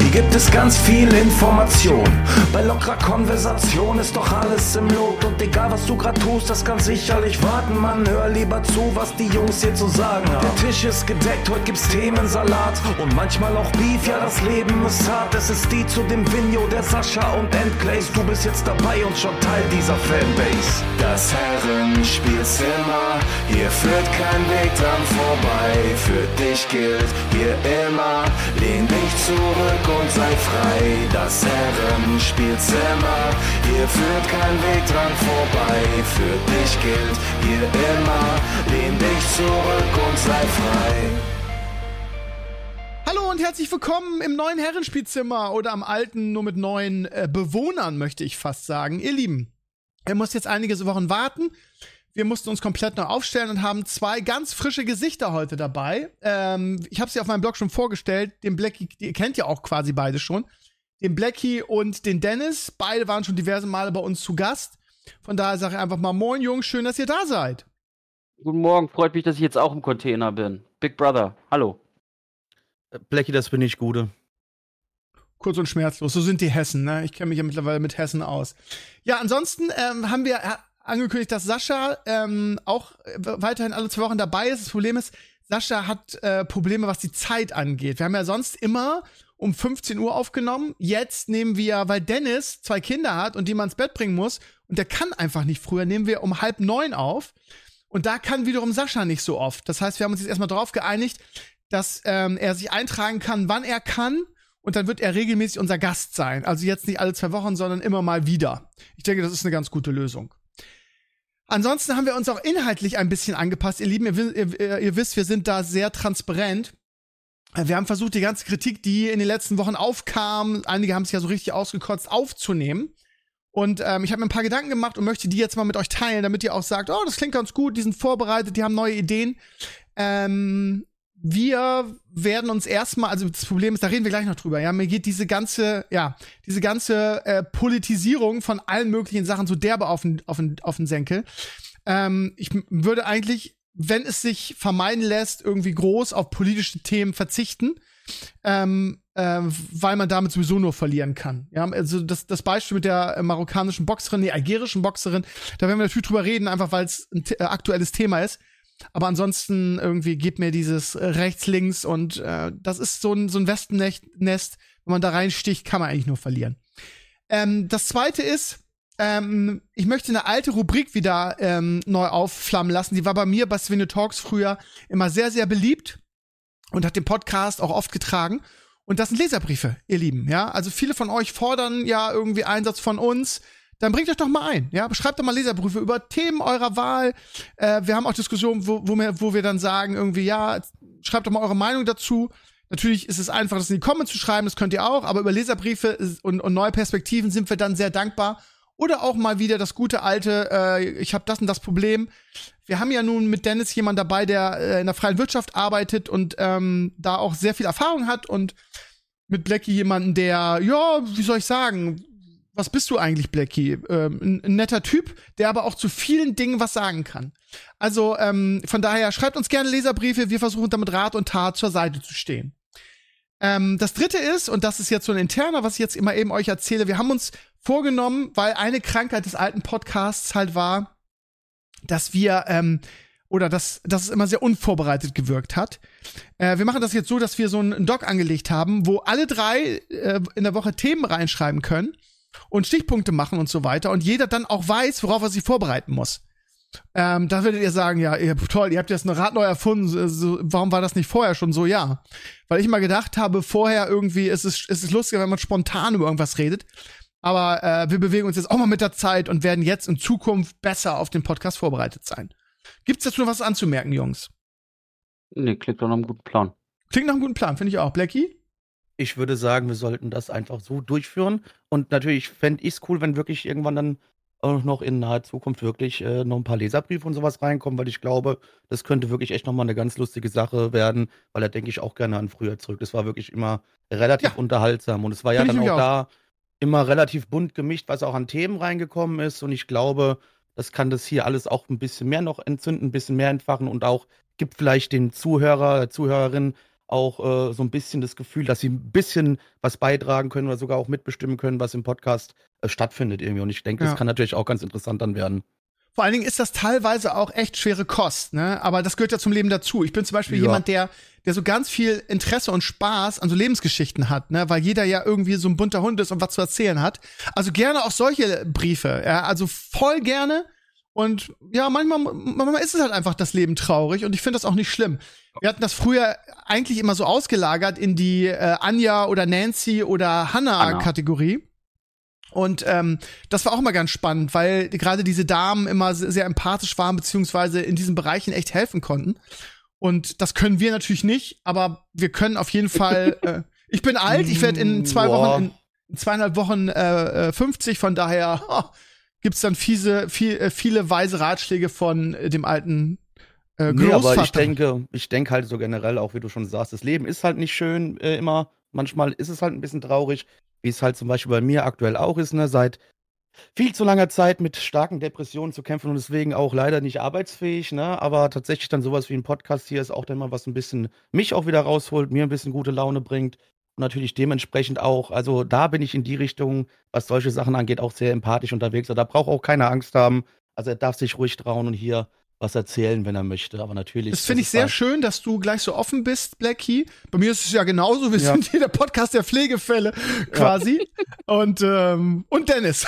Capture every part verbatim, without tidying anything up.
Hier gibt es ganz viel Information. Bei lockerer Konversation ist doch alles im Lot. Und egal was du grad tust, das kann sicherlich warten. Mann, hör lieber zu, was die Jungs hier zu sagen haben. Der Tisch ist gedeckt, heute gibt's Themensalat. Und manchmal auch Beef, ja das Leben ist hart. Es ist die zu dem Vinyo, der Sascha und Endglaze. Du bist jetzt dabei und schon Teil dieser Fanbase. Das Herrenspielzimmer, hier führt kein Weg dran vorbei. Für dich gilt hier immer, lehn dich zurück und sei frei. Das Herrenspielzimmer, hier führt kein Weg dran vorbei. Für dich gilt hier immer, lehn dich zurück und sei frei. Hallo und herzlich willkommen im neuen Herrenspielzimmer oder am alten, nur mit neuen äh, Bewohnern, möchte ich fast sagen. Ihr Lieben, ihr müsst jetzt einige Wochen warten. Wir mussten uns komplett neu aufstellen und haben zwei ganz frische Gesichter heute dabei. Ähm, ich habe sie auf meinem Blog schon vorgestellt. Den Blackie, ihr kennt ja auch quasi beide schon. Den Blackie und den Dennis. Beide waren schon diverse Male bei uns zu Gast. Von daher sage ich einfach mal Moin Jungs, schön, dass ihr da seid. Guten Morgen, freut mich, dass ich jetzt auch im Container bin. Big Brother, hallo. Blackie, das bin ich, Gute. Kurz und schmerzlos, so sind die Hessen, ne? Ich kenne mich ja mittlerweile mit Hessen aus. Ja, ansonsten ähm, haben wir angekündigt, dass Sascha ähm, auch weiterhin alle zwei Wochen dabei ist. Das Problem ist, Sascha hat äh, Probleme, was die Zeit angeht. Wir haben ja sonst immer um fünfzehn Uhr aufgenommen. Jetzt nehmen wir, weil Dennis zwei Kinder hat und die man ins Bett bringen muss und der kann einfach nicht früher, nehmen wir um halb neun auf. Und da kann wiederum Sascha nicht so oft. Das heißt, wir haben uns jetzt erstmal darauf geeinigt, dass ähm, er sich eintragen kann, wann er kann. Und dann wird er regelmäßig unser Gast sein. Also jetzt nicht alle zwei Wochen, sondern immer mal wieder. Ich denke, das ist eine ganz gute Lösung. Ansonsten haben wir uns auch inhaltlich ein bisschen angepasst. Ihr Lieben, ihr, ihr, ihr wisst, wir sind da sehr transparent. Wir haben versucht, die ganze Kritik, die in den letzten Wochen aufkam, einige haben es ja so richtig ausgekotzt, aufzunehmen. Und ähm, ich habe mir ein paar Gedanken gemacht und möchte die jetzt mal mit euch teilen, damit ihr auch sagt, oh, das klingt ganz gut, die sind vorbereitet, die haben neue Ideen. Ähm, wir werden uns erstmal, also das Problem ist, da reden wir gleich noch drüber, ja, mir geht diese ganze, ja, diese ganze äh, Politisierung von allen möglichen Sachen so derbe auf den, auf den, auf den Senkel. Ähm, ich m- würde eigentlich, wenn es sich vermeiden lässt, irgendwie groß auf politische Themen verzichten, ähm, äh, weil man damit sowieso nur verlieren kann. Ja, also das, das Beispiel mit der äh, marokkanischen Boxerin, nee, algerischen Boxerin, da werden wir natürlich drüber reden, einfach weil es ein t- äh, aktuelles Thema ist. Aber ansonsten irgendwie geht mir dieses äh, rechts, links und äh, das ist so ein, so ein Wespennest, wenn man da reinsticht, kann man eigentlich nur verlieren. Ähm, das zweite ist, ähm, ich möchte eine alte Rubrik wieder ähm, neu aufflammen lassen. Die war bei mir bei Svinne Talks früher immer sehr, sehr beliebt und hat den Podcast auch oft getragen. Und das sind Leserbriefe, ihr Lieben, ja. Also viele von euch fordern ja irgendwie Einsatz von uns. Dann bringt euch doch mal ein, ja, schreibt doch mal Leserbriefe über Themen eurer Wahl. Äh, wir haben auch Diskussionen, wo, wo, wir, wo wir dann sagen, irgendwie, ja, schreibt doch mal eure Meinung dazu. Natürlich ist es einfach, das in die Comments zu schreiben, das könnt ihr auch, aber über Leserbriefe und, und neue Perspektiven sind wir dann sehr dankbar. Oder auch mal wieder das gute alte, äh, ich habe das und das Problem. Wir haben ja nun mit Dennis jemanden dabei, der äh, in der freien Wirtschaft arbeitet und ähm, da auch sehr viel Erfahrung hat und mit Blackie jemanden, der, ja, wie soll ich sagen, was bist du eigentlich, Blackie? Ähm, ein, ein netter Typ, der aber auch zu vielen Dingen was sagen kann. Also ähm, von daher, schreibt uns gerne Leserbriefe. Wir versuchen damit Rat und Tat zur Seite zu stehen. Ähm, das dritte ist, und das ist jetzt so ein interner, was ich jetzt immer eben euch erzähle, wir haben uns vorgenommen, weil eine Krankheit des alten Podcasts halt war, dass wir, ähm, oder dass, dass es immer sehr unvorbereitet gewirkt hat. Äh, wir machen das jetzt so, dass wir so einen Doc angelegt haben, wo alle drei äh, in der Woche Themen reinschreiben können und Stichpunkte machen und so weiter und jeder dann auch weiß, worauf er sich vorbereiten muss. Ähm, da werdet ihr sagen, ja, ihr, toll, ihr habt jetzt ein Rad neu erfunden, so, so, warum war das nicht vorher schon so? Ja, weil ich mal gedacht habe, vorher irgendwie ist es, ist es lustiger, wenn man spontan über irgendwas redet, aber äh, wir bewegen uns jetzt auch mal mit der Zeit und werden jetzt in Zukunft besser auf den Podcast vorbereitet sein. Gibt's dazu noch was anzumerken, Jungs? Nee, klingt doch nach einem guten Plan. Klingt nach einem guten Plan, finde ich auch. Blackie? Ich würde sagen, wir sollten das einfach so durchführen. Und natürlich fände ich es cool, wenn wirklich irgendwann dann auch noch in naher Zukunft wirklich äh, noch ein paar Leserbriefe und sowas reinkommen, weil ich glaube, das könnte wirklich echt nochmal eine ganz lustige Sache werden, weil da denke ich auch gerne an früher zurück. Das war wirklich immer relativ Ja. unterhaltsam. Und es war ja Find ich dann auch, nämlich da immer relativ bunt gemischt, was auch an Themen reingekommen ist. Und ich glaube, das kann das hier alles auch ein bisschen mehr noch entzünden, ein bisschen mehr entfachen und auch gibt vielleicht dem Zuhörer, der Zuhörerin auch äh, so ein bisschen das Gefühl, dass sie ein bisschen was beitragen können oder sogar auch mitbestimmen können, was im Podcast äh, stattfindet irgendwie. Und ich denke, Ja. das kann natürlich auch ganz interessant dann werden. Vor allen Dingen ist das teilweise auch echt schwere Kost, ne? Aber das gehört ja zum Leben dazu. Ich bin zum Beispiel Ja. jemand, der, der so ganz viel Interesse und Spaß an so Lebensgeschichten hat, ne? Weil jeder ja irgendwie so ein bunter Hund ist und was zu erzählen hat. Also gerne auch solche Briefe, ja? Also voll gerne. Und ja, manchmal, manchmal ist es halt einfach das Leben traurig und ich finde das auch nicht schlimm. Wir hatten das früher eigentlich immer so ausgelagert in die äh, Anja oder Nancy oder Hannah-Kategorie. Und ähm, das war auch immer ganz spannend, weil gerade diese Damen immer sehr, sehr empathisch waren, beziehungsweise in diesen Bereichen echt helfen konnten. Und das können wir natürlich nicht, aber wir können auf jeden Fall, äh, ich bin alt, ich werde in zwei Boah. Wochen, in zweieinhalb Wochen äh, fünfzig, von daher oh, gibt's dann fiese, viel, äh, viele weise Ratschläge von äh, dem alten äh, Nee, Großvater. aber ich denke, ich denke halt so generell auch, wie du schon sagst, das Leben ist halt nicht schön äh, immer. Manchmal ist es halt ein bisschen traurig, wie es halt zum Beispiel bei mir aktuell auch ist, ne, seit viel zu langer Zeit mit starken Depressionen zu kämpfen und deswegen auch leider nicht arbeitsfähig, ne, aber tatsächlich dann sowas wie ein Podcast hier ist auch dann mal was ein bisschen mich auch wieder rausholt, mir ein bisschen gute Laune bringt und natürlich dementsprechend auch, also da bin ich in die Richtung, was solche Sachen angeht, auch sehr empathisch unterwegs, also da braucht auch keine Angst haben, also er darf sich ruhig trauen und hier was erzählen, wenn er möchte, aber natürlich. Das finde ich sehr halt schön, dass du gleich so offen bist, Blackie. Bei mir ist es ja genauso. Wir Ja. sind hier der Podcast der Pflegefälle quasi. Und, ähm, und Dennis.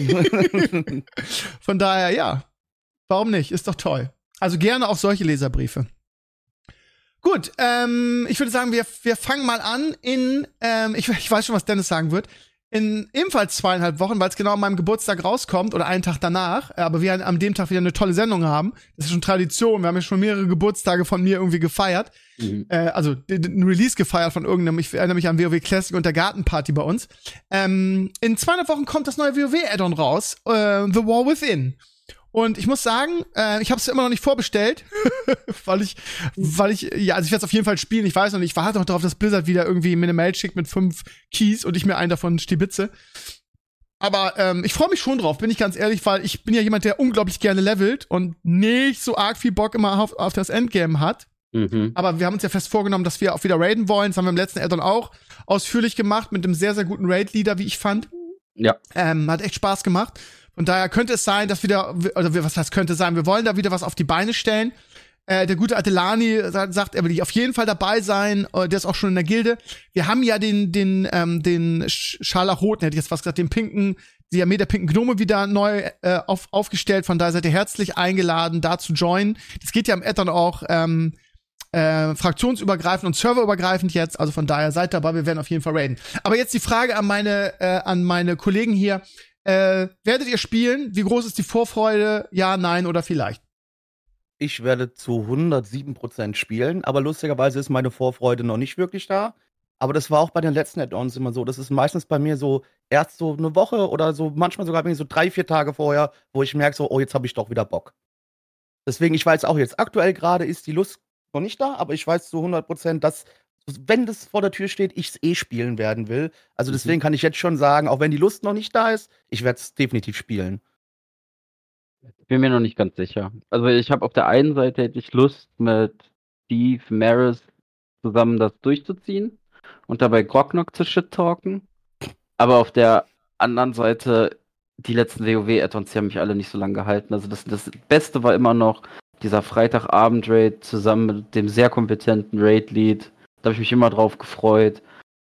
Von daher, ja. Warum nicht? Ist doch toll. Also gerne auch solche Leserbriefe. Gut, ähm, ich würde sagen, wir, wir fangen mal an in, ähm, ich, ich weiß schon, was Dennis sagen wird, in ebenfalls zweieinhalb Wochen, weil es genau an meinem Geburtstag rauskommt oder einen Tag danach, aber wir an dem Tag wieder eine tolle Sendung haben. Das ist schon Tradition. Wir haben ja schon mehrere Geburtstage von mir irgendwie gefeiert. Mhm. Äh, also den, den Release gefeiert von irgendeinem, ich erinnere mich an WoW Classic und der Gartenparty bei uns. Ähm, in zweieinhalb Wochen kommt das neue WoW-Add-on raus, äh, The War Within. Und ich muss sagen, äh, ich habe es immer noch nicht vorbestellt, weil ich, weil ich, ja, also ich werde es auf jeden Fall spielen. Ich weiß noch nicht, ich warte noch darauf, dass Blizzard wieder irgendwie mir eine Mail schickt mit fünf Keys und ich mir einen davon stibitze. Aber ähm, ich freue mich schon drauf, bin ich ganz ehrlich, weil ich bin ja jemand, der unglaublich gerne levelt und nicht so arg viel Bock immer auf, auf das Endgame hat. Mhm. Aber wir haben uns ja fest vorgenommen, dass wir auch wieder raiden wollen. Das haben wir im letzten Addon auch ausführlich gemacht mit einem sehr, sehr guten Raid-Leader, wie ich fand. Ja. Ähm, hat echt Spaß gemacht. Von daher könnte es sein, dass wieder, also was heißt könnte sein, wir wollen da wieder was auf die Beine stellen. Äh, der gute Adelani sagt, er will auf jeden Fall dabei sein. Äh, der ist auch schon in der Gilde. Wir haben ja den, den, ähm, den Scharlachroten, hätte ich jetzt fast gesagt, den pinken, die Armee der pinken Gnome wieder neu äh, auf, aufgestellt. Von daher seid ihr herzlich eingeladen, da zu joinen. Das geht ja im Addon auch ähm, äh, fraktionsübergreifend und serverübergreifend jetzt. Also von daher seid dabei, wir werden auf jeden Fall raiden. Aber jetzt die Frage an meine, äh, an meine Kollegen hier. Äh, werdet ihr spielen? Wie groß ist die Vorfreude? Ja, nein oder vielleicht? Ich werde zu hundertsieben Prozent spielen, aber lustigerweise ist meine Vorfreude noch nicht wirklich da. Aber das war auch bei den letzten Add-ons immer so. Das ist meistens bei mir so erst so eine Woche oder so, manchmal sogar so drei, vier Tage vorher, wo ich merke so, oh, jetzt habe ich doch wieder Bock. Deswegen, ich weiß auch jetzt, aktuell gerade ist die Lust noch nicht da, aber ich weiß zu hundert Prozent, dass, wenn das vor der Tür steht, ich es eh spielen werden will. Also deswegen kann ich jetzt schon sagen, auch wenn die Lust noch nicht da ist, ich werde es definitiv spielen. Bin mir noch nicht ganz sicher. Also ich habe auf der einen Seite hätte ich Lust, mit Steve Maris zusammen das durchzuziehen und dabei Grognok zu shit-talken. Aber auf der anderen Seite, die letzten WoW-Add-ons, die haben mich alle nicht so lange gehalten. Also das, das Beste war immer noch dieser Freitagabend-Raid zusammen mit dem sehr kompetenten Raid-Lead. Da habe ich mich immer drauf gefreut.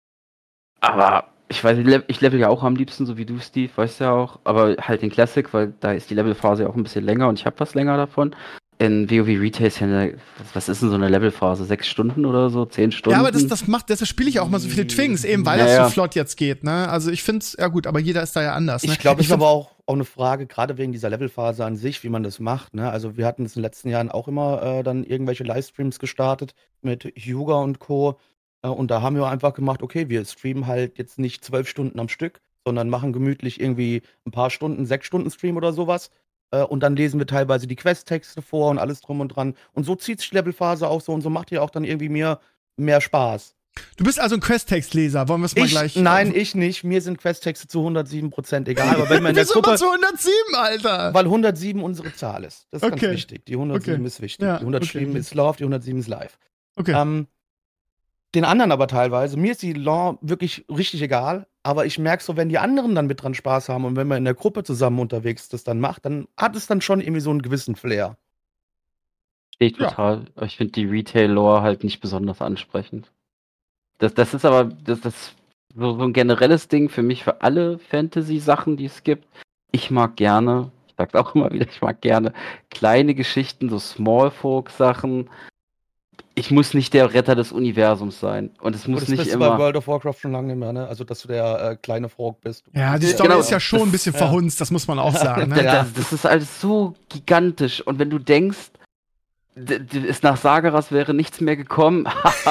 Aber ich weiß, ich lev- ich level ja auch am liebsten, so wie du, Steve, weißt ja auch. Aber halt den Classic, weil da ist die Levelphase ja auch ein bisschen länger und ich habe was länger davon. In WoW Retail ist ja eine, was, was ist denn so eine Levelphase? Sechs Stunden oder so? Zehn Stunden? Ja, aber das, das macht, deshalb spiele ich auch mal so viele Twinks, eben weil Ja, das ja. so flott jetzt geht, ne? Also ich find's, ja gut, aber jeder ist da ja anders, ne? Ich glaube, es ist find- aber auch, auch eine Frage, gerade wegen dieser Levelphase an sich, wie man das macht. Ne? Also wir hatten es in den letzten Jahren auch immer äh, dann irgendwelche Livestreams gestartet mit Hyuga und Co. Äh, und da haben wir einfach gemacht, okay, wir streamen halt jetzt nicht zwölf Stunden am Stück, sondern machen gemütlich irgendwie ein paar Stunden, sechs Stunden Stream oder sowas. Äh, und dann lesen wir teilweise die Questtexte vor und alles drum und dran. Und so zieht sich die Levelphase auch so und so macht die auch dann irgendwie mehr, mehr Spaß. Du bist also ein Questtextleser, wollen wir es mal Ich, gleich. nein, ich nicht. Mir sind Questtexte zu hundertsieben Prozent egal. Aber wenn man in der Wieso immer Gruppe, zu hundertsieben, Alter? weil hundertsieben unsere Zahl ist. Das ist Okay. ganz wichtig. Die hundertsieben Okay. ist wichtig. Ja, die hundertsieben okay. ist Love, die hundertsieben ist live. Okay. Ähm, den anderen aber teilweise. Mir ist die Lore wirklich richtig egal, aber ich merke so, wenn die anderen dann mit dran Spaß haben und wenn man in der Gruppe zusammen unterwegs das dann macht, dann hat es dann schon irgendwie so einen gewissen Flair. Steht Ja. total. Ich finde die Retail-Lore halt nicht besonders ansprechend. Das, das ist aber das, das so, so ein generelles Ding für mich, für alle Fantasy-Sachen, die es gibt. Ich mag gerne, ich sag's auch immer wieder, ich mag gerne kleine Geschichten, so Small-Folk-Sachen. Ich muss nicht der Retter des Universums sein. Und es muss das nicht bist du immer. bei World of Warcraft schon lange nicht mehr, ne? Also, dass du der äh, kleine Frog bist. Ja, die Ja, Story genau, ist ja schon ein bisschen ja. verhunzt, das muss man auch sagen. Ne? Das, das, das ist alles so gigantisch. Und wenn du denkst, d- d- es nach Sagaras wäre nichts mehr gekommen.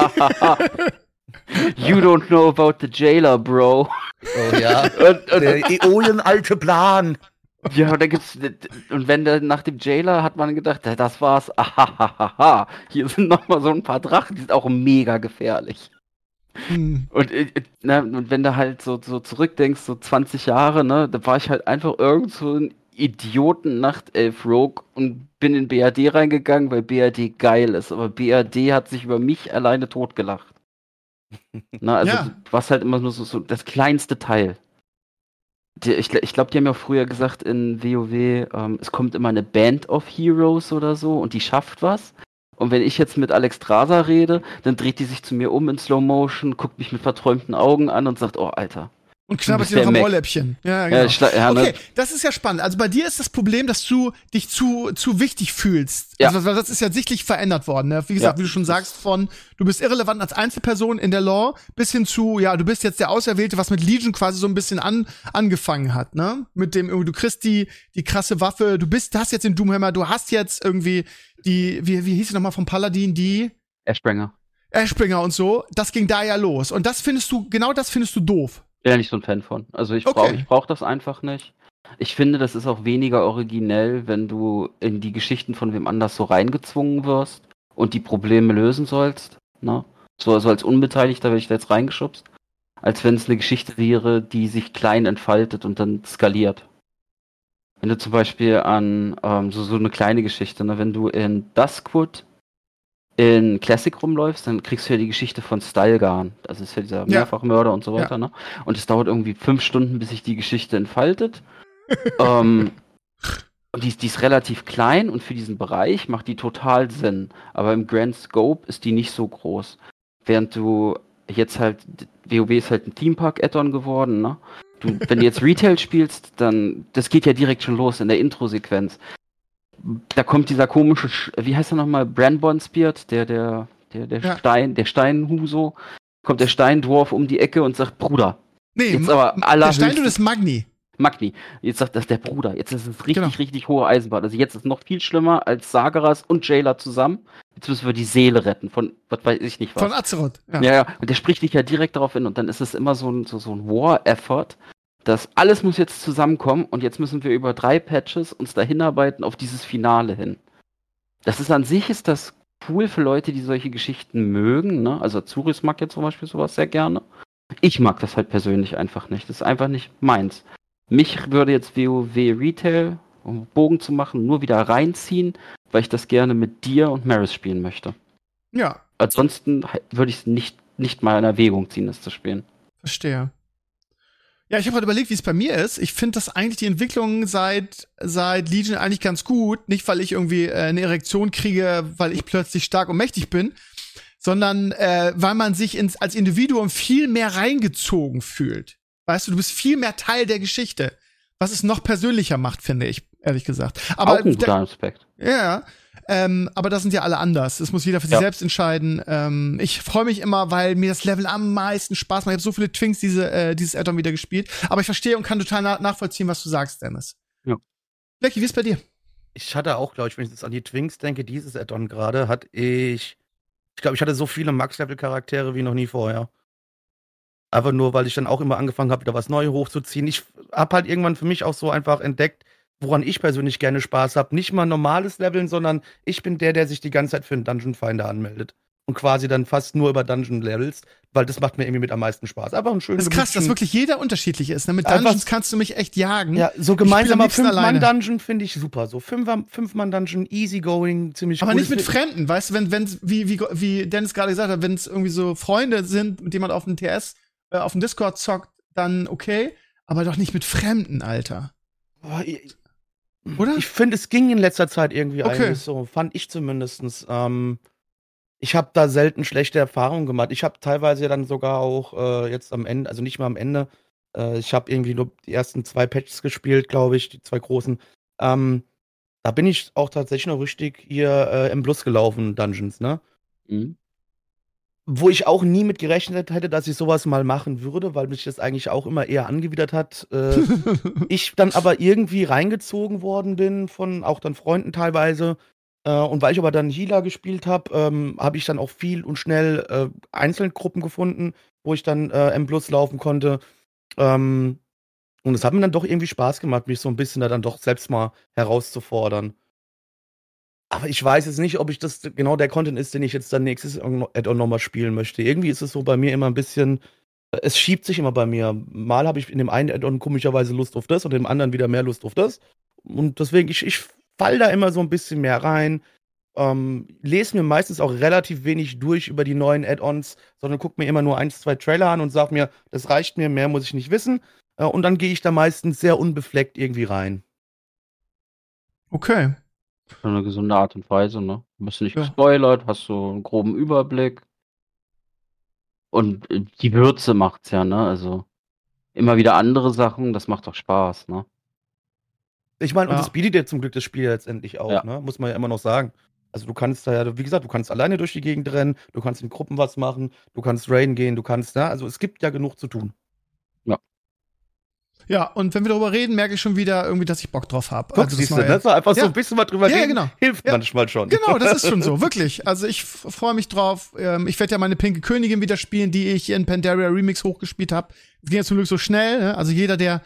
You don't know about the Jailer, Bro. Oh ja. Und, und, Der Äonen-alte Plan. ja, und da gibt's. Und wenn der nach dem Jailer hat man gedacht, ja, das war's. Ahahaha. Hier sind nochmal so ein paar Drachen, die sind auch mega gefährlich. Hm. Und, äh, na, und wenn du halt so, so zurückdenkst, so zwanzig Jahre, ne, da war ich halt einfach irgend so ein Idioten-Nachtelf-Rogue und bin in B R D reingegangen, weil B R D geil ist. Aber B R D hat sich über mich alleine totgelacht. Na, also Ja. du warst halt immer nur so, so das kleinste Teil. Die, ich ich glaube, die haben ja früher gesagt in WoW, ähm, es kommt immer eine Band of Heroes oder so und die schafft was. Und wenn ich jetzt mit Alex Strasa rede, dann dreht die sich zu mir um in Slow Motion, guckt mich mit verträumten Augen an und sagt, oh, Alter. Und knabbert bist dir noch der am Mac. Ohrläppchen. Ja, Ja, genau. schla- ja, ne? Okay, das ist ja spannend. Also bei dir ist das Problem, dass du dich zu, zu wichtig fühlst. Ja. Also, weil das ist ja sichtlich verändert worden. Ne? Wie gesagt, Ja. wie du schon sagst, von du bist irrelevant als Einzelperson in der Lore bis hin zu, ja, du bist jetzt der Auserwählte, was mit Legion quasi so ein bisschen an, angefangen hat, ne? Mit dem, du kriegst die, die krasse Waffe, du bist, du hast jetzt den Doomhammer, du hast jetzt irgendwie die, wie, wie hieß sie nochmal vom Paladin, die Ashbringer. Ashbringer und so. Das ging da ja los. Und das findest du, genau das findest du doof. Bin ja nicht so ein Fan von. Also ich Okay. brauche ich brauch das einfach nicht. Ich finde, das ist auch weniger originell, wenn du in die Geschichten von wem anders so reingezwungen wirst und die Probleme lösen sollst. Ne? So also als Unbeteiligter werde ich da jetzt reingeschubst. Als wenn es eine Geschichte wäre, die sich klein entfaltet und dann skaliert. Wenn du zum Beispiel an ähm, so, so eine kleine Geschichte, ne? Wenn du in Duskwood in Classic rumläufst, dann kriegst du ja die Geschichte von Stalgarn. Das ist ja dieser Ja. Mehrfachmörder und so weiter, Ja. ne? Und es dauert irgendwie fünf Stunden, bis sich die Geschichte entfaltet. ähm, und die, ist- die ist relativ klein und für diesen Bereich macht die total Sinn. Aber im Grand Scope ist die nicht so groß. Während du jetzt halt, WoW ist halt ein Themepark-Add-on geworden, ne? Du, wenn du jetzt Retail spielst, dann, das geht ja direkt schon los in der Intro-Sequenz. Da kommt dieser komische, Sch- wie heißt er nochmal, Branborn Spirit, der, der, der, der Ja. Stein, der Steinhuso, kommt der Steindwarf um die Ecke und sagt, Bruder, Nee, Jetzt Ma- aber der allerhöchstens- Stein ist Magni. Magni, jetzt sagt das der Bruder, jetzt ist es richtig, Genau. richtig hohe Eisenbahn. Also jetzt ist noch viel schlimmer als Sagaras und Jailer zusammen. Jetzt müssen wir die Seele retten von, was weiß ich nicht was. Von Azeroth. Ja. Ja, ja, und der spricht dich ja direkt darauf hin und dann ist es immer so ein, so, so ein War-Effort, dass alles muss jetzt zusammenkommen und jetzt müssen wir über drei Patches uns dahin arbeiten auf dieses Finale hin. Das ist an sich ist das cool für Leute, die solche Geschichten mögen, ne? Also Azuris mag jetzt zum Beispiel sowas sehr gerne. Ich mag das halt persönlich einfach nicht. Das ist einfach nicht meins. Mich würde jetzt WoW Retail, um Bogen zu machen, nur wieder reinziehen, weil ich das gerne mit dir und Maris spielen möchte. Ja, Ansonsten halt würde ich es nicht, nicht mal in Erwägung ziehen, das zu spielen. verstehe. Ja, ich habe gerade überlegt, wie es bei mir ist. Ich finde das eigentlich die Entwicklung seit seit Legion eigentlich ganz gut. Nicht, weil ich irgendwie äh, eine Erektion kriege, weil ich plötzlich stark und mächtig bin, sondern äh, weil man sich ins, als Individuum viel mehr reingezogen fühlt. Weißt du, du bist viel mehr Teil der Geschichte. Was es noch persönlicher macht, finde ich, ehrlich gesagt. Aber Auch ein der- guter Aspekt. ja, ähm, aber das sind ja alle anders. Das muss jeder für sich Ja. selbst entscheiden. Ähm, ich freue mich immer, weil mir das Level am meisten Spaß macht. Ich habe so viele Twinks diese, äh, dieses Add-on wieder gespielt. Aber ich verstehe und kann total na nachvollziehen, was du sagst, Dennis. Ja. Lecky, wie ist bei dir? Ich hatte auch, glaube ich, wenn ich jetzt an die Twinks denke, dieses Add-on gerade, hatte ich, ich glaube, ich hatte so viele Max-Level-Charaktere wie noch nie vorher. Einfach nur, weil ich dann auch immer angefangen habe, wieder was Neues hochzuziehen. Ich habe halt irgendwann für mich auch so einfach entdeckt, woran ich persönlich gerne Spaß habe. Nicht mal normales Leveln, sondern ich bin der, der sich die ganze Zeit für einen Dungeon Finder anmeldet. und quasi dann fast nur über Dungeon levelst, weil das macht mir irgendwie mit am meisten Spaß. Einfach ein schönes Das ist krass, dass wirklich jeder unterschiedlich ist. Ne? Mit Einfach- Dungeons kannst du mich echt jagen. Ja, so am gemeinsamer liebsten alleine. Fünf-Mann-Dungeon finde ich super. So Fünfer- Fünf-Mann-Dungeon, easygoing, ziemlich Aber cool. nicht mit Fremden, weißt du, wenn, wenn, wie, wie, wie Dennis gerade gesagt hat, wenn es irgendwie so Freunde sind, mit denen man auf dem T S, äh, auf dem Discord zockt, dann okay, aber doch nicht mit Fremden, Alter. Boah, ich Oder? ich finde, es ging in letzter Zeit irgendwie Okay. eigentlich so, fand ich zumindestens. Ähm, ich habe da selten schlechte Erfahrungen gemacht. Ich habe teilweise dann sogar auch äh, jetzt am Ende, also nicht mal am Ende, äh, ich habe irgendwie nur die ersten zwei Patches gespielt, glaube ich, die zwei großen. Ähm, da bin ich auch tatsächlich noch richtig hier äh, im Plus gelaufen, Dungeons, ne? Mhm. Wo ich auch nie mit gerechnet hätte, dass ich sowas mal machen würde, weil mich das eigentlich auch immer eher angewidert hat. Äh, ich dann aber irgendwie reingezogen worden bin von auch dann Freunden teilweise. Äh, und weil ich aber dann Healer gespielt habe, ähm, habe ich dann auch viel und schnell äh, Einzelgruppen gefunden, wo ich dann äh, M Plus laufen konnte. Ähm, und es hat mir dann doch irgendwie Spaß gemacht, mich so ein bisschen da dann doch selbst mal herauszufordern. Aber ich weiß jetzt nicht, ob ich das genau der Content ist, den ich jetzt dann nächstes Add-on nochmal spielen möchte. Irgendwie ist es so bei mir immer ein bisschen, äh, es schiebt sich immer bei mir. Mal habe ich in dem einen Add-on komischerweise Lust auf das und in dem anderen wieder mehr Lust auf das. Und deswegen, ich, ich fall da immer so ein bisschen mehr rein. Ähm, lese mir meistens auch relativ wenig durch über die neuen Add-ons, sondern gucke mir immer nur ein, zwei Trailer an und sage mir, das reicht mir, mehr muss ich nicht wissen. Äh, und dann gehe ich da meistens sehr unbefleckt irgendwie rein. Okay. Auf eine gesunde Art und Weise, ne? Du bist nicht Ja. gespoilert, hast so einen groben Überblick. Und äh, die Würze macht's ja, ne? Also immer wieder andere Sachen, das macht doch Spaß, ne? Ich meine, und Ja. das bietet dir zum Glück das Spiel letztendlich auch, Ja. ne? Muss man ja immer noch sagen. Also du kannst da ja, wie gesagt, du kannst alleine durch die Gegend rennen, du kannst in Gruppen was machen, du kannst raiden gehen, du kannst, ne? Also es gibt ja genug zu tun. Ja, und wenn wir darüber reden, merke ich schon wieder irgendwie, dass ich Bock drauf habe. Guck, Also das siehst du, Neue. das war einfach Ja. so ein bisschen mal drüber Ja, reden, genau. hilft Ja. manchmal schon. Genau, das ist schon so, wirklich. Also ich f- freue mich drauf. Ähm, ich werde ja meine Pinke Königin wieder spielen, die ich in Pandaria Remix hochgespielt habe. Es ging ja zum Glück so schnell. Ne? Also jeder, der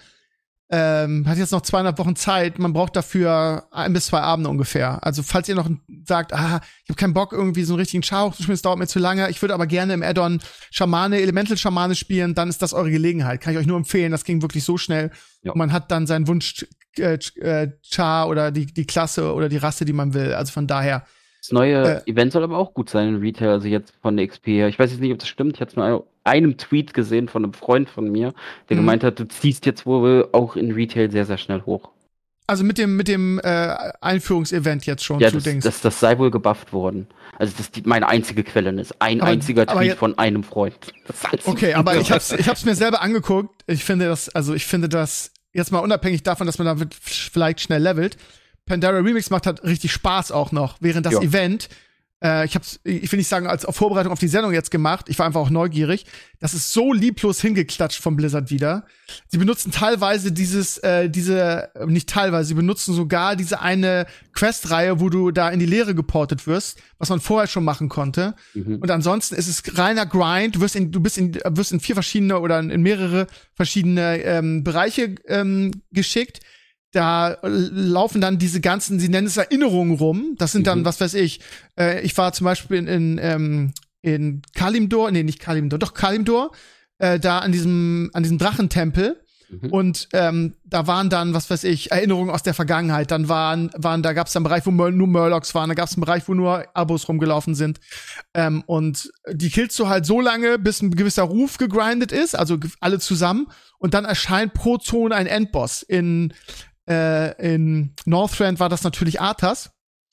ähm, hat jetzt noch zweieinhalb Wochen Zeit. Man braucht dafür ein bis zwei Abende ungefähr. Also falls ihr noch sagt, ah, ich habe keinen Bock, irgendwie so einen richtigen Char zu spielen, es dauert mir zu lange. Ich würde aber gerne im Add-on Schamane, Elemental Schamane spielen, dann ist das eure Gelegenheit. Kann ich euch nur empfehlen. Das ging wirklich so schnell. Ja. Und man hat dann seinen Wunsch äh, äh, Char oder die, die Klasse oder die Rasse, die man will. Also von daher. Das neue Äh. Event soll aber auch gut sein in Retail, also jetzt von der X P her. Ich weiß jetzt nicht, ob das stimmt. Ich hatte es nur einem Tweet gesehen von einem Freund von mir, der Mhm. gemeint hat, du ziehst jetzt wohl auch in Retail sehr, sehr schnell hoch. Also mit dem, mit dem äh, Einführungsevent jetzt schon Ja, zu das, Dings. das, das sei wohl gebufft worden. Also das ist die, meine einzige Quelle ist. Ein Aber- einziger aber Tweet jetzt- von einem Freund. Das ist halt so- Okay, aber ich hab's, ich hab's mir selber angeguckt. Ich finde das, also ich finde das, jetzt mal unabhängig davon, dass man damit vielleicht schnell levelt, Pandaria Remix macht halt richtig Spaß auch noch, während das Ja. Event, äh, ich hab's, ich will nicht sagen, als auf Vorbereitung auf die Sendung jetzt gemacht, ich war einfach auch neugierig, das ist so lieblos hingeklatscht von Blizzard wieder. Sie benutzen teilweise dieses, äh, diese, äh, nicht teilweise, sie benutzen sogar diese eine Quest-Reihe, wo du da in die Leere geportet wirst, was man vorher schon machen konnte. Mhm. Und ansonsten ist es reiner Grind. Du wirst in, du bist in, wirst in vier verschiedene oder in mehrere verschiedene ähm, Bereiche ähm, geschickt. Da äh, laufen dann diese ganzen, sie nennen es Erinnerungen rum. Das sind dann, Mhm. was weiß ich. Äh, ich war zum Beispiel in, in, ähm, in Kalimdor, nee, nicht Kalimdor, doch Kalimdor, äh, da an diesem, an diesem Drachentempel. Mhm. Und ähm, da waren dann, was weiß ich, Erinnerungen aus der Vergangenheit. Dann waren, waren da gab es einen Bereich, wo Mur- nur Murlocs waren. Da gab es einen Bereich, wo nur Abos rumgelaufen sind. Ähm, und die killst du halt so lange, bis ein gewisser Ruf gegrindet ist, also ge- alle zusammen. Und dann erscheint pro Zone ein Endboss. In, äh, in Northrend war das natürlich Arthas.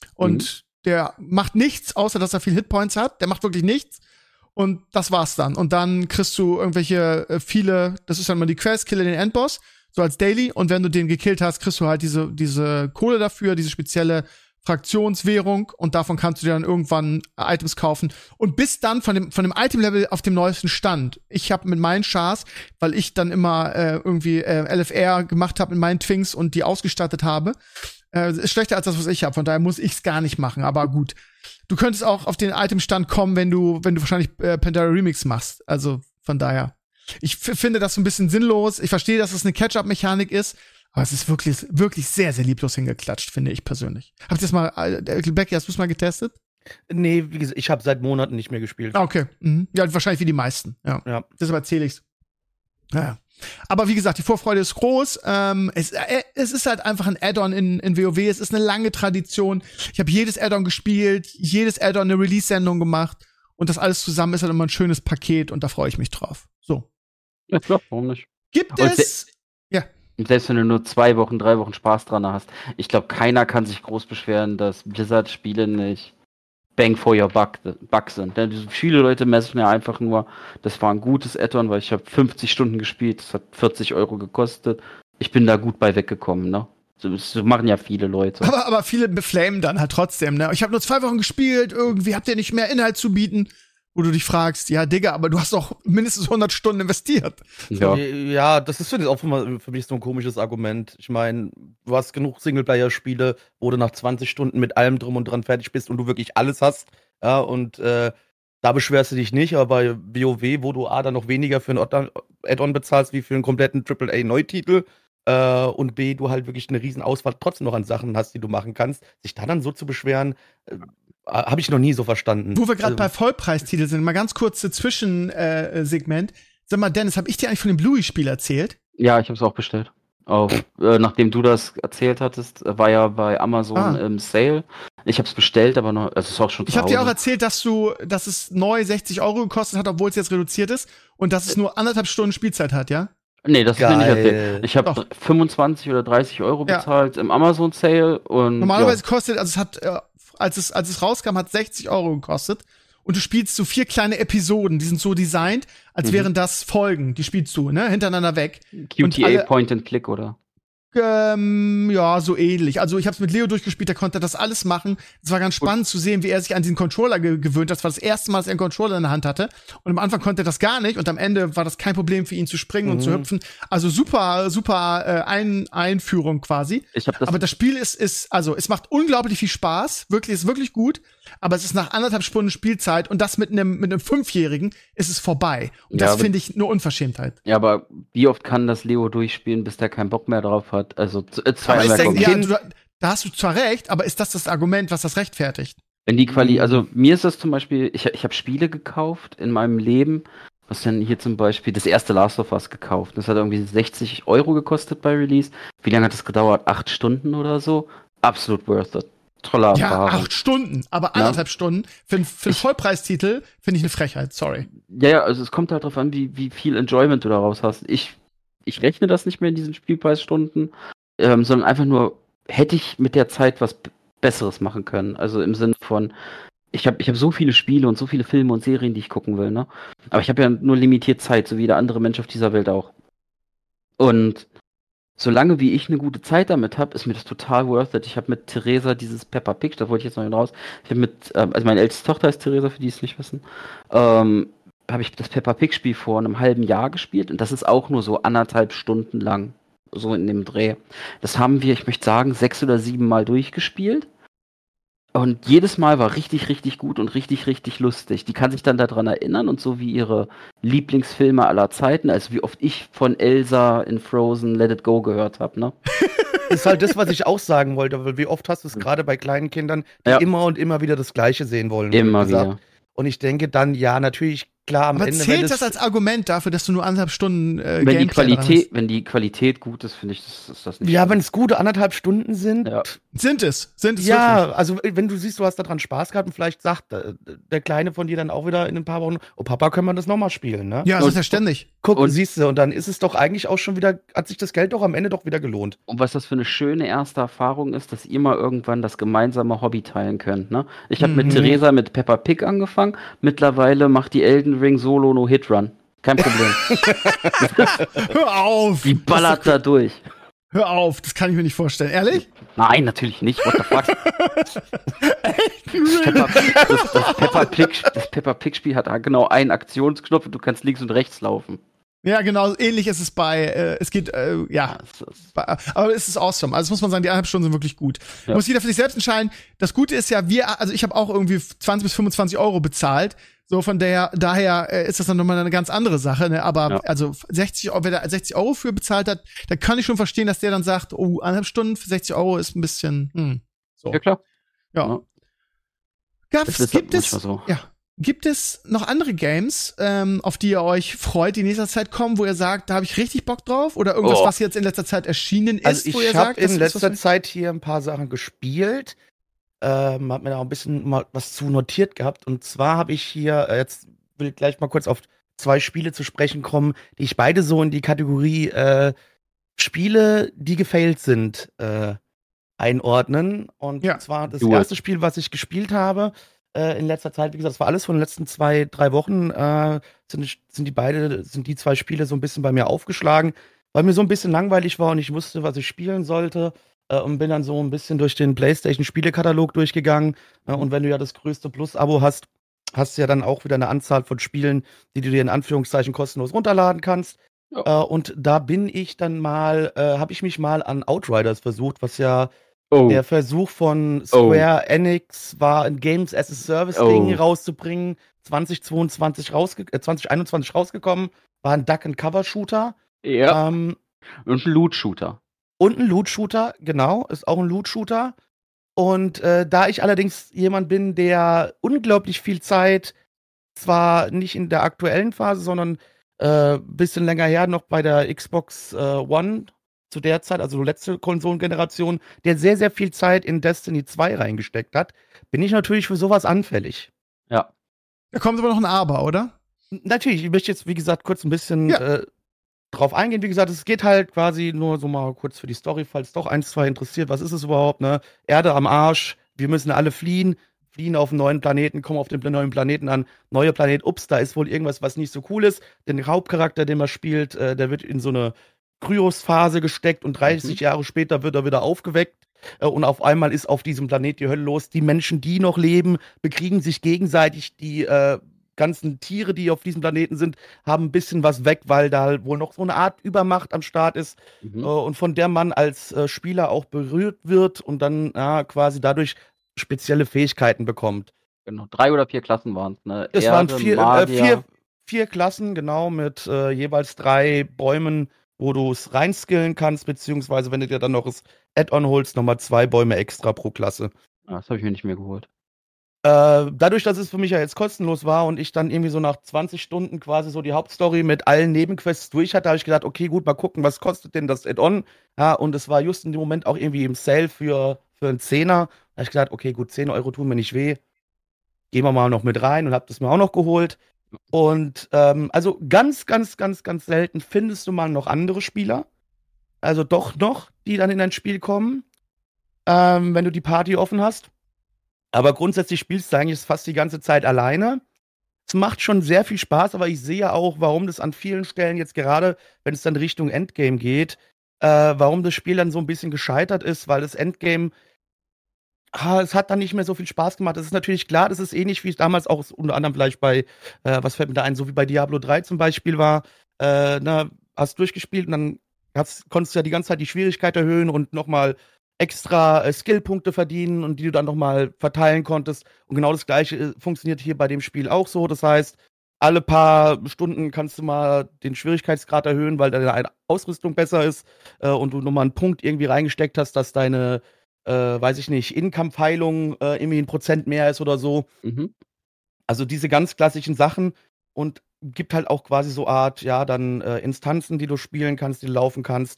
Und der macht nichts, außer dass er viel Hitpoints hat. Der macht wirklich nichts. Und das war's dann. Und dann kriegst du irgendwelche äh, viele, das ist dann mal die Quest, kille den Endboss, so als Daily. Und wenn du den gekillt hast, kriegst du halt diese, diese Kohle dafür, diese spezielle Fraktionswährung. Und davon kannst du dir dann irgendwann Items kaufen. Und bist dann von dem, von dem Item-Level auf dem neuesten Stand. Ich habe mit meinen Chars, weil ich dann immer äh, irgendwie äh, L F R gemacht habe mit meinen Twinks und die ausgestattet habe, äh, ist schlechter als das, was ich habe. Von daher muss ich's gar nicht machen. Aber gut. Du könntest auch auf den Itemstand kommen, wenn du, wenn du wahrscheinlich äh, Pandaria Remix machst. Also von daher. Ich f- finde das so ein bisschen sinnlos. Ich verstehe, dass es eine Catch-up-Mechanik ist, aber es ist wirklich, wirklich sehr, sehr lieblos hingeklatscht, finde ich persönlich. Habt ihr das mal, äh, Becky, hast du es mal getestet? Nee, wie gesagt, ich habe seit Monaten nicht mehr gespielt. Ah, okay. Mhm. Ja, wahrscheinlich wie die meisten. Ja. Ja. Deshalb erzähle ich's. Ja. Aber wie gesagt, die Vorfreude ist groß. Ähm, es, äh, es ist halt einfach ein Add-on in, in WoW. Es ist eine lange Tradition. Ich habe jedes Add-on gespielt, jedes Add-on eine Release-Sendung gemacht. Und das alles zusammen ist halt immer ein schönes Paket und da freue ich mich drauf. So. Ja, klar, warum nicht? Gibt Und es. Ja. Selbst wenn du nur zwei Wochen, drei Wochen Spaß dran hast. Ich glaube, keiner kann sich groß beschweren, dass Blizzard-Spiele nicht Bang for your buck, buck sind. Denn viele Leute messen ja einfach nur, das war ein gutes Add-on, weil ich habe fünfzig Stunden gespielt, das hat vierzig Euro gekostet. Ich bin da gut bei weggekommen, ne? Das machen ja viele Leute. Aber, aber viele beflamen dann halt trotzdem, ne? Ich habe nur zwei Wochen gespielt, irgendwie habt ihr nicht mehr Inhalt zu bieten, wo du dich fragst, ja, Digga, aber du hast doch mindestens hundert Stunden investiert. Ja. Ja, das ist für mich auch für für mich so ein komisches Argument. Ich meine, du hast genug Singleplayer-Spiele, wo du nach zwanzig Stunden mit allem drum und dran fertig bist und du wirklich alles hast. Ja, und äh, da beschwerst du dich nicht, aber bei WoW, wo du A, dann noch weniger für ein Add- Add-on bezahlst, wie für einen kompletten Triple A-Neutitel, äh, und B, du halt wirklich eine riesen Auswahl trotzdem noch an Sachen hast, die du machen kannst, sich da dann so zu beschweren, äh, habe ich noch nie so verstanden. Wo wir gerade Also, bei Vollpreistitel sind, mal ganz kurze Zwischensegment. Sag mal, Dennis, habe ich dir eigentlich von dem Bluey-Spiel erzählt? Ja, ich habe es auch bestellt. Auf, äh, nachdem du das erzählt hattest, war ja bei Amazon Ah. im Sale. Ich habe es bestellt, aber noch, also es ist auch schon zu Ich habe dir auch Hause. erzählt, dass du, dass es neu sechzig Euro gekostet hat, obwohl es jetzt reduziert ist und dass es nur anderthalb Stunden Spielzeit hat, ja? Nee, das ist mir nicht Geil. erzählt. Ich habe Doch. fünfundzwanzig oder dreißig Euro Ja. bezahlt im Amazon Sale und Normalerweise kostet, also es hat, äh, als es, als es rauskam, hat sechzig Euro gekostet. Und du spielst so vier kleine Episoden, die sind so designt, als Mhm. wären das Folgen. Die spielst du, ne, hintereinander weg. ja, Q und T A alle- Point and Click, oder? Ähm, ja, so ähnlich. Also ich habe es mit Leo durchgespielt, der konnte das alles machen. Es war ganz spannend zu sehen, wie er sich an diesen Controller ge gewöhnt hat. Das war das erste Mal, dass er einen Controller in der Hand hatte. Und am Anfang konnte er das gar nicht. Und am Ende war das kein Problem für ihn zu springen und zu Mhm. hüpfen. Also super, super äh, Ein Einführung quasi. Ich habe das Aber das Spiel ist, ist, also es macht unglaublich viel Spaß. Wirklich, ist wirklich gut. Aber es ist nach anderthalb Stunden Spielzeit und das mit einem mit einem Fünfjährigen ist es vorbei. Und Ja, das aber- finde ich nur Unverschämtheit. Ja, aber wie oft kann das Leo durchspielen, bis der keinen Bock mehr drauf hat? Also z- äh, zwei Aber ist der, Anmerkungen. ja, du, da hast du zwar recht, aber ist das das Argument, was das rechtfertigt? Wenn die Quali, Mhm. also mir ist das zum Beispiel, ich, ich habe Spiele gekauft in meinem Leben, was denn hier zum Beispiel das erste Last of Us gekauft. Das hat irgendwie sechzig Euro gekostet bei Release. Wie lange hat das gedauert? Acht Stunden oder so? Absolut worth it. Tolle Ja, Erfahrung. acht Stunden, aber Ja. anderthalb Stunden für, einen- für einen Ich- Vollpreistitel finde ich eine Frechheit, sorry. Ja, ja, also es kommt halt drauf an, wie, wie viel Enjoyment du daraus hast. Ich, ich rechne das nicht mehr in diesen Spielpreisstunden, ähm, sondern einfach nur, hätte ich mit der Zeit was B- Besseres machen können. Also im Sinne von, ich habe ich hab so viele Spiele und so viele Filme und Serien, die ich gucken will, ne? Aber ich habe ja nur limitiert Zeit, so wie jeder andere Mensch auf dieser Welt auch. Und solange wie ich eine gute Zeit damit habe, ist mir das total worth it. Ich habe mit Theresa dieses Peppa Pig, da wollte ich jetzt noch raus. Ich habe mit, ähm, also meine älteste Tochter ist Theresa, für die es nicht wissen, ähm, habe ich das Peppa Pig Spiel vor einem halben Jahr gespielt und das ist auch nur so anderthalb Stunden lang, so in dem Dreh. Das haben wir, ich möchte sagen, sechs oder sieben Mal durchgespielt. Und jedes Mal war richtig, richtig gut und richtig, richtig lustig. Die kann sich dann daran erinnern und so wie ihre Lieblingsfilme aller Zeiten, also wie oft ich von Elsa in Frozen Let It Go gehört habe, ne? ist halt das, was ich auch sagen wollte, weil wie oft hast du es gerade bei kleinen Kindern, die Ja. immer und immer wieder das Gleiche sehen wollen. wie Immer gesagt. wieder. Und ich denke dann, ja, natürlich, klar, am Aber Ende, zählt wenn das als Argument dafür, dass du nur anderthalb Stunden äh, Wenn die, Gameplay daran Qualität, wenn die Qualität gut ist, finde ich, das ist das nicht. ja, schlimm. wenn es gute anderthalb Stunden sind, Ja. hast? Sind es, sind es ja, wirklich. also wenn du siehst, du hast daran Spaß gehabt und vielleicht sagt äh, der Kleine von dir dann auch wieder in ein paar Wochen, oh Papa, können wir das nochmal spielen, ne? Ja, das Und- ist ja ständig. Guck, und- siehst du, und dann ist es doch eigentlich auch schon wieder, hat sich das Geld doch am Ende doch wieder gelohnt. Und was das für eine schöne erste Erfahrung ist, dass ihr mal irgendwann das gemeinsame Hobby teilen könnt, ne? Ich habe Mhm. mit Theresa mit Peppa Pig angefangen, mittlerweile macht die Elden Ring Solo No Hit Run. Kein Problem. Hör auf! Die ballert da durch. Hör auf, das kann ich mir nicht vorstellen. Ehrlich? Nein, natürlich nicht. What the fuck? Peppa, das, das, Peppa Pig, das Peppa Pig Spiel hat genau einen Aktionsknopf und du kannst links und rechts laufen. Ja, genau, ähnlich ist es bei, äh, es geht, äh, ja, Das ist, bei, aber es ist awesome. Also das muss man sagen, die eineinhalb Stunden sind wirklich gut. Ja. Muss jeder für sich selbst entscheiden. Das Gute ist ja, wir, also ich habe auch irgendwie zwanzig bis fünfundzwanzig Euro bezahlt. So von der, daher äh, ist das dann nochmal eine ganz andere Sache. Ne? Aber Ja. also sechzig Euro, wer da sechzig Euro für bezahlt hat, da kann ich schon verstehen, dass der dann sagt, oh, eineinhalb Stunden für sechzig Euro ist ein bisschen, hm, so. ja klar. Ja. Ja. Gab's, ist gibt es, manchmal so. ja, gibt es noch andere Games, ähm, auf die ihr euch freut, die in nächster Zeit kommen, wo ihr sagt, da habe ich richtig Bock drauf? Oder irgendwas, Oh. was jetzt in letzter Zeit erschienen ist, Also wo ihr ich habe sagt, das in ist letzter was- Zeit hier ein paar Sachen gespielt. Ähm, hab mir da auch ein bisschen mal was zu notiert gehabt. Und zwar habe ich hier, äh, jetzt will ich gleich mal kurz auf zwei Spiele zu sprechen kommen, die ich beide so in die Kategorie äh, Spiele, die gefailt sind, äh, einordnen. Und Ja. zwar das Do it. erste Spiel, was ich gespielt habe äh, in letzter Zeit, wie gesagt, das war alles von den letzten zwei, drei Wochen, äh, sind, sind die beide, sind die zwei Spiele so ein bisschen bei mir aufgeschlagen, weil mir so ein bisschen langweilig war und ich wusste, was ich spielen sollte. Äh, und bin dann so ein bisschen durch den PlayStation-Spielekatalog durchgegangen. Äh, und wenn du ja das größte Plus-Abo hast, hast du ja dann auch wieder eine Anzahl von Spielen, die du dir in Anführungszeichen kostenlos runterladen kannst. Ja. Äh, und da bin ich dann mal, äh, habe ich mich mal an Outriders versucht, was ja Oh, der Versuch von Square Enix war, ein Games as a Service-Ding Oh. rauszubringen, zwanzig zweiundzwanzig rausge äh, zwanzig einundzwanzig rausgekommen, war ein Duck-and-Cover-Shooter. ja. Ähm, Und ein Loot-Shooter. und ein Loot-Shooter, genau, ist auch ein Loot-Shooter. Und äh, da ich allerdings jemand bin, der unglaublich viel Zeit, zwar nicht in der aktuellen Phase, sondern ein äh, bisschen länger her noch bei der Xbox äh, One zu der Zeit, also letzte Konsolengeneration, der sehr, sehr viel Zeit in Destiny zwei reingesteckt hat, bin ich natürlich für sowas anfällig. Ja. Da kommt aber noch ein Aber, oder? N- Natürlich, ich möchte jetzt, wie gesagt, kurz ein bisschen Ja. äh, drauf eingehen. Wie gesagt, es geht halt quasi nur so mal kurz für die Story, falls doch eins, zwei interessiert. Was ist es überhaupt, ne? Erde am Arsch, wir müssen alle fliehen, fliehen auf einen neuen Planeten, kommen auf den neuen Planeten an. Neuer Planet, ups, da ist wohl irgendwas, was nicht so cool ist. Den Hauptcharakter, den man spielt, äh, der wird in so eine Kryosphase gesteckt und dreißig Jahre später wird er wieder aufgeweckt. Äh, und auf einmal ist auf diesem Planet die Hölle los. Die Menschen, die noch leben, bekriegen sich gegenseitig. Die äh, ganzen Tiere, die auf diesem Planeten sind, haben ein bisschen was weg, weil da wohl noch so eine Art Übermacht am Start ist. Mhm. Äh, und von der man als äh, Spieler auch berührt wird und dann ja, quasi dadurch spezielle Fähigkeiten bekommt. Genau. Drei oder vier Klassen waren es, ne? Es Erde, waren vier, äh, Magier. vier, vier Klassen, genau, mit äh, jeweils drei Bäumen, wo du es reinskillen kannst, beziehungsweise wenn du dir dann noch das Add-on holst, nochmal zwei Bäume extra pro Klasse. Ah, das habe ich mir nicht mehr geholt. Äh, dadurch, dass es für mich ja jetzt kostenlos war und ich dann irgendwie so nach zwanzig Stunden quasi so die Hauptstory mit allen Nebenquests durch hatte, habe ich gedacht, okay, gut, mal gucken, was kostet denn das Add-on? Ja, und es war just in dem Moment auch irgendwie im Sale für, für einen Zehner. Da habe ich gedacht, okay, gut, zehn Euro tun mir nicht weh. Gehen wir mal noch mit rein und habe das mir auch noch geholt. Und ähm, also ganz, ganz, ganz, ganz selten findest du mal noch andere Spieler. Also doch noch, die dann in dein Spiel kommen, ähm, wenn du die Party offen hast. Aber grundsätzlich spielst du eigentlich fast die ganze Zeit alleine. Es macht schon sehr viel Spaß, aber ich sehe auch, warum das an vielen Stellen jetzt gerade, wenn es dann Richtung Endgame geht, äh, warum das Spiel dann so ein bisschen gescheitert ist, weil das Endgame, ah, es hat dann nicht mehr so viel Spaß gemacht. Das ist natürlich klar, das ist ähnlich wie es damals auch unter anderem vielleicht bei, äh, was fällt mir da ein, so wie bei Diablo drei zum Beispiel war, äh, na, hast durchgespielt und dann hast, konntest du ja die ganze Zeit die Schwierigkeit erhöhen und nochmal extra äh, Skillpunkte verdienen und die du dann nochmal verteilen konntest. Und genau das Gleiche äh, funktioniert hier bei dem Spiel auch so. Das heißt, alle paar Stunden kannst du mal den Schwierigkeitsgrad erhöhen, weil deine Ausrüstung besser ist äh, und du nochmal einen Punkt irgendwie reingesteckt hast, dass deine, äh, weiß ich nicht, In-Kampf-Heilung äh, irgendwie ein Prozent mehr ist oder so. Mhm. Also diese ganz klassischen Sachen und gibt halt auch quasi so Art, ja, dann äh, Instanzen, die du spielen kannst, die du laufen kannst.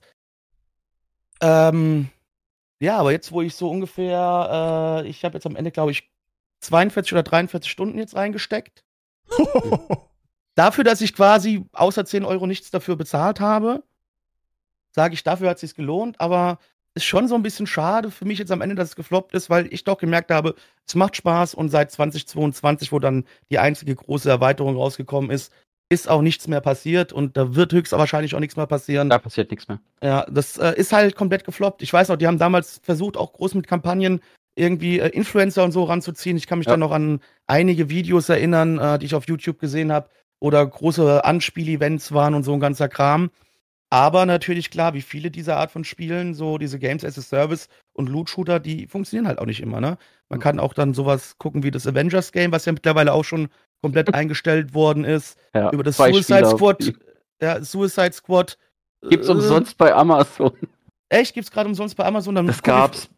Ähm, ja, aber jetzt, wo ich so ungefähr, äh, ich habe jetzt am Ende, glaube ich, zweiundvierzig oder dreiundvierzig Stunden jetzt reingesteckt. Dafür, dass ich quasi außer zehn Euro nichts dafür bezahlt habe, sage ich, dafür hat es sich gelohnt, aber ist schon so ein bisschen schade für mich jetzt am Ende, dass es gefloppt ist, weil ich doch gemerkt habe, es macht Spaß und seit zwanzig zweiundzwanzig, wo dann die einzige große Erweiterung rausgekommen ist, ist auch nichts mehr passiert und da wird höchstwahrscheinlich auch nichts mehr passieren. Da passiert nichts mehr. Ja, das äh, ist halt komplett gefloppt. Ich weiß noch, die haben damals versucht, auch groß mit Kampagnen irgendwie äh, Influencer und so ranzuziehen. Ich kann mich Ja. dann noch an einige Videos erinnern, äh, die ich auf YouTube gesehen habe, oder große Anspiel-Events waren und so ein ganzer Kram. Aber natürlich klar, wie viele dieser Art von Spielen, so diese Games as a Service und Loot-Shooter, die funktionieren halt auch nicht immer, ne? Man kann auch dann sowas gucken wie das Avengers-Game, was ja mittlerweile auch schon komplett eingestellt worden ist. Ja, Über das zwei Suicide Spieler. Squad, ja, Suicide Squad. Gibt's äh, umsonst bei Amazon. Echt? Gibt's gerade umsonst bei Amazon? Dann Das guck ich- gab's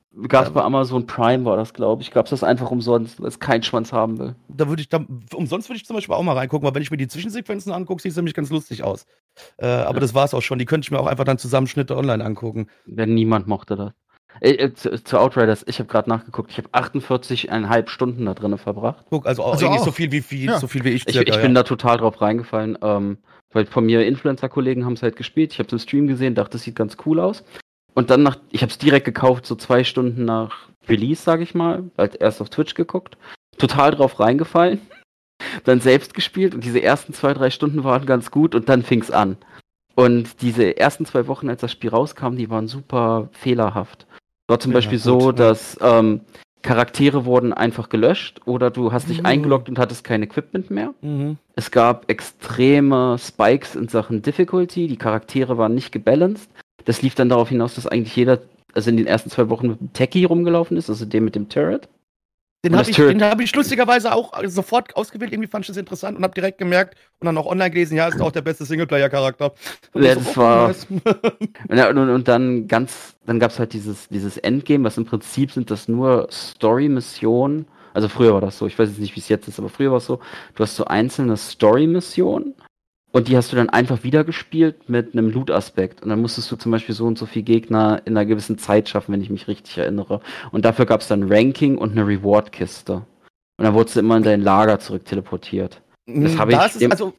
Gab's Ja. bei Amazon Prime, war das, glaube ich. Gab's das einfach umsonst, weil es kein Schwanz haben will. Da würde ich dann, umsonst würde ich zum Beispiel auch mal reingucken, weil wenn ich mir die Zwischensequenzen angucke, sieht es nämlich ganz lustig aus. Äh, aber Ja. das war's auch schon. Die könnte ich mir auch einfach dann Zusammenschnitte online angucken. Denn niemand mochte das. Äh, äh, zu, zu Outriders, ich habe gerade nachgeguckt, ich habe achtundvierzig Komma fünf Stunden da drin verbracht. Guck, also, auch Also eigentlich auch. so viel wie, wie Ja. so viel wie ich. Ich, circa, ich bin ja. da total drauf reingefallen, ähm, weil von mir Influencer-Kollegen haben es halt gespielt. Ich habe es im Stream gesehen, dachte, das sieht ganz cool aus. Und dann nach, ich habe es direkt gekauft, so zwei Stunden nach Release, sage ich mal, halt erst auf Twitch geguckt, total drauf reingefallen, dann selbst gespielt und diese ersten zwei, drei Stunden waren ganz gut und dann fing's an. Und diese ersten zwei Wochen, als das Spiel rauskam, die waren super fehlerhaft. War zum Ja, Beispiel gut, so, ja. dass ähm, Charaktere wurden einfach gelöscht oder du hast dich Mhm. eingeloggt und hattest kein Equipment mehr. Mhm. Es gab extreme Spikes in Sachen Difficulty, die Charaktere waren nicht gebalanced. Das lief dann darauf hinaus, dass eigentlich jeder, also in den ersten zwei Wochen mit dem Techie rumgelaufen ist, also dem mit dem Turret. Den Und habe das ich, Turret- den hab ich lustigerweise auch sofort ausgewählt. Irgendwie fand ich das interessant und habe direkt gemerkt und dann auch online gelesen, ja, ist auch der beste Singleplayer-Charakter. Und Ja, ich das oh, war- nice. Und, ja, und, und dann ganz, dann gab es halt dieses, dieses Endgame, was im Prinzip sind das nur Story-Missionen. Also früher war das so, ich weiß jetzt nicht, wie es jetzt ist, aber früher war es so, du hast so einzelne Story-Missionen und die hast du dann einfach wieder gespielt mit einem Loot-Aspekt. Und dann musstest du zum Beispiel so und so viele Gegner in einer gewissen Zeit schaffen, wenn ich mich richtig erinnere. Und dafür gab es dann Ranking und eine Reward-Kiste. Und dann wurdest du immer in dein Lager zurück teleportiert. Das habe Da ich ist es dem- also.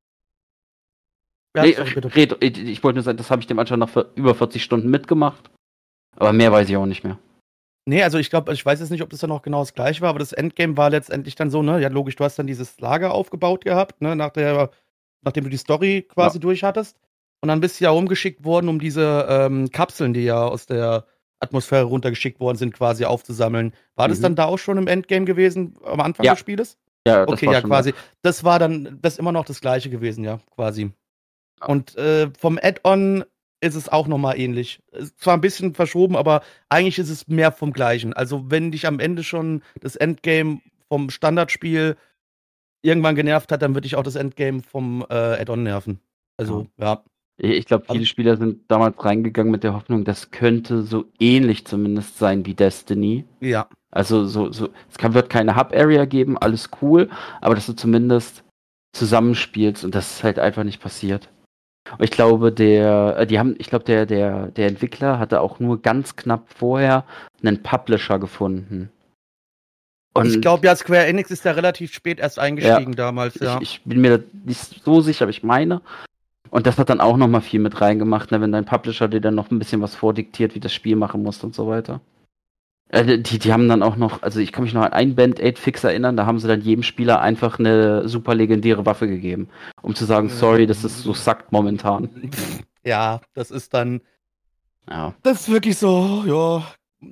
Ja, Nee, sorry, bitte. red, ich ich wollte nur sagen, das habe ich dem anscheinend nach ver- über vierzig Stunden mitgemacht. Aber mehr weiß ich auch nicht mehr. Nee, also ich glaube, ich weiß jetzt nicht, ob das dann auch genau das gleiche war, aber das Endgame war letztendlich dann so, ne? Ja, logisch, du hast dann dieses Lager aufgebaut gehabt, ne? Nach der, nachdem du die Story quasi Ja. durch hattest. Und dann bist du ja rumgeschickt worden, um diese ähm, Kapseln, die ja aus der Atmosphäre runtergeschickt worden sind, quasi aufzusammeln. War das Mhm. dann da auch schon im Endgame gewesen, am Anfang Ja. des Spieles? Ja, das Okay, war ja, schon quasi. Das war dann, das ist immer noch das gleiche gewesen, ja, quasi. Und äh, vom Add-on ist es auch nochmal ähnlich. Ist zwar ein bisschen verschoben, aber eigentlich ist es mehr vom Gleichen. Also, wenn dich am Ende schon das Endgame vom Standardspiel irgendwann genervt hat, dann würde ich auch das Endgame vom äh, Add-on nerven. Also, ja. Ich, ich glaube, viele Also- Spieler sind damals reingegangen mit der Hoffnung, das könnte so ähnlich zumindest sein wie Destiny. Ja. Also so, so, es kann, wird keine Hub-Area geben, alles cool, aber dass du zumindest zusammenspielst und das ist halt einfach nicht passiert. Aber ich glaube, der, äh, die haben, ich glaube, der, der, der Entwickler hatte auch nur ganz knapp vorher einen Publisher gefunden. Und Ich glaube, ja, Square Enix ist da relativ spät erst eingestiegen damals, ja. ich, ich bin mir da nicht so sicher, aber ich meine. Und das hat dann auch nochmal viel mit reingemacht, ne, wenn dein Publisher dir dann noch ein bisschen was vordiktiert, wie das Spiel machen musst und so weiter. Äh, die, die haben dann auch noch, also ich kann mich noch an einen Band-Aid-Fix erinnern, da haben sie dann jedem Spieler einfach eine super legendäre Waffe gegeben, um zu sagen, sorry, das ist so sackt momentan. Ja, das ist dann, Ja. das ist wirklich so, ja.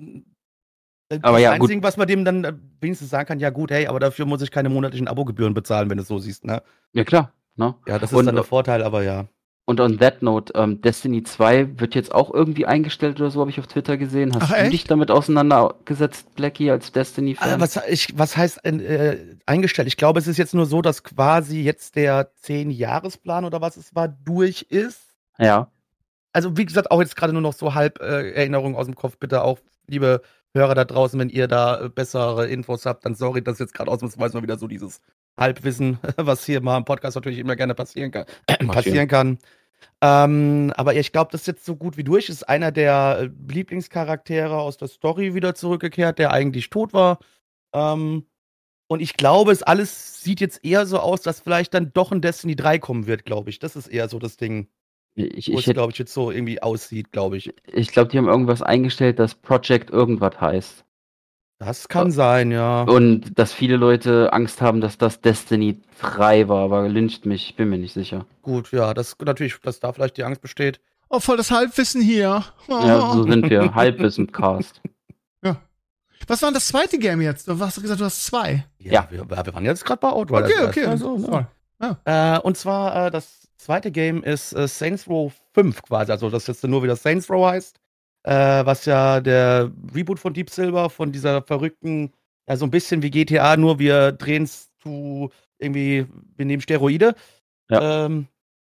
Das Aber ja, gut. Einzige, was man dem dann wenigstens sagen kann, ja gut, hey, aber dafür muss ich keine monatlichen Abogebühren bezahlen, wenn du es so siehst, ne? Ja, klar. Ne? Ja, das ist Und- dann der Vorteil, aber ja. Und on that note, ähm, Destiny zwei wird jetzt auch irgendwie eingestellt oder so, habe ich auf Twitter gesehen. Hast Ach, du echt? dich damit auseinandergesetzt, Blackie, als Destiny-Fan? Ah, was, ich, was heißt äh, eingestellt? Ich glaube, es ist jetzt nur so, dass quasi jetzt der zehn-Jahres-Plan oder was es war, durch ist. Ja. Also, wie gesagt, auch jetzt gerade nur noch so halb äh, Erinnerungen aus dem Kopf. Bitte auch, liebe Hörer da draußen, wenn ihr da äh, bessere Infos habt, dann sorry, dass jetzt gerade ausnahmsweise mal wieder so dieses Halbwissen, was hier mal im Podcast natürlich immer gerne passieren kann. passieren kann. Ähm, aber ich glaube, das ist jetzt so gut wie durch. Ist einer der äh, Lieblingscharaktere aus der Story wieder zurückgekehrt, der eigentlich tot war. Ähm, und ich glaube, es alles sieht jetzt eher so aus, dass vielleicht dann doch ein Destiny drei kommen wird, glaube ich. Das ist eher so das Ding, Ich, wo ich, es, glaube ich, jetzt so irgendwie aussieht, glaube ich. ich glaube, die haben irgendwas eingestellt, das Project irgendwas heißt. Das kann sein, ja. Und dass viele Leute Angst haben, dass das Destiny drei war, aber lyncht mich, ich bin mir nicht sicher. Gut, ja, das natürlich, dass da vielleicht die Angst besteht. Oh, voll das Halbwissen hier. Oh. Ja, so sind wir. Halbwissen-Cast. Ja. Was war denn das zweite Game jetzt? Du hast gesagt, du hast zwei. Ja. Wir, wir waren jetzt gerade bei Outriders. Okay, erst, okay. ne? So, ne? Voll. Äh, und zwar, äh, das zweite Game ist äh, Saints Row fünf quasi, also das jetzt nur wieder Saints Row heißt, äh, was ja der Reboot von Deep Silver, von dieser verrückten, ja so ein bisschen wie G T A, nur wir drehen es zu irgendwie, wir nehmen Steroide. Ja. Ähm,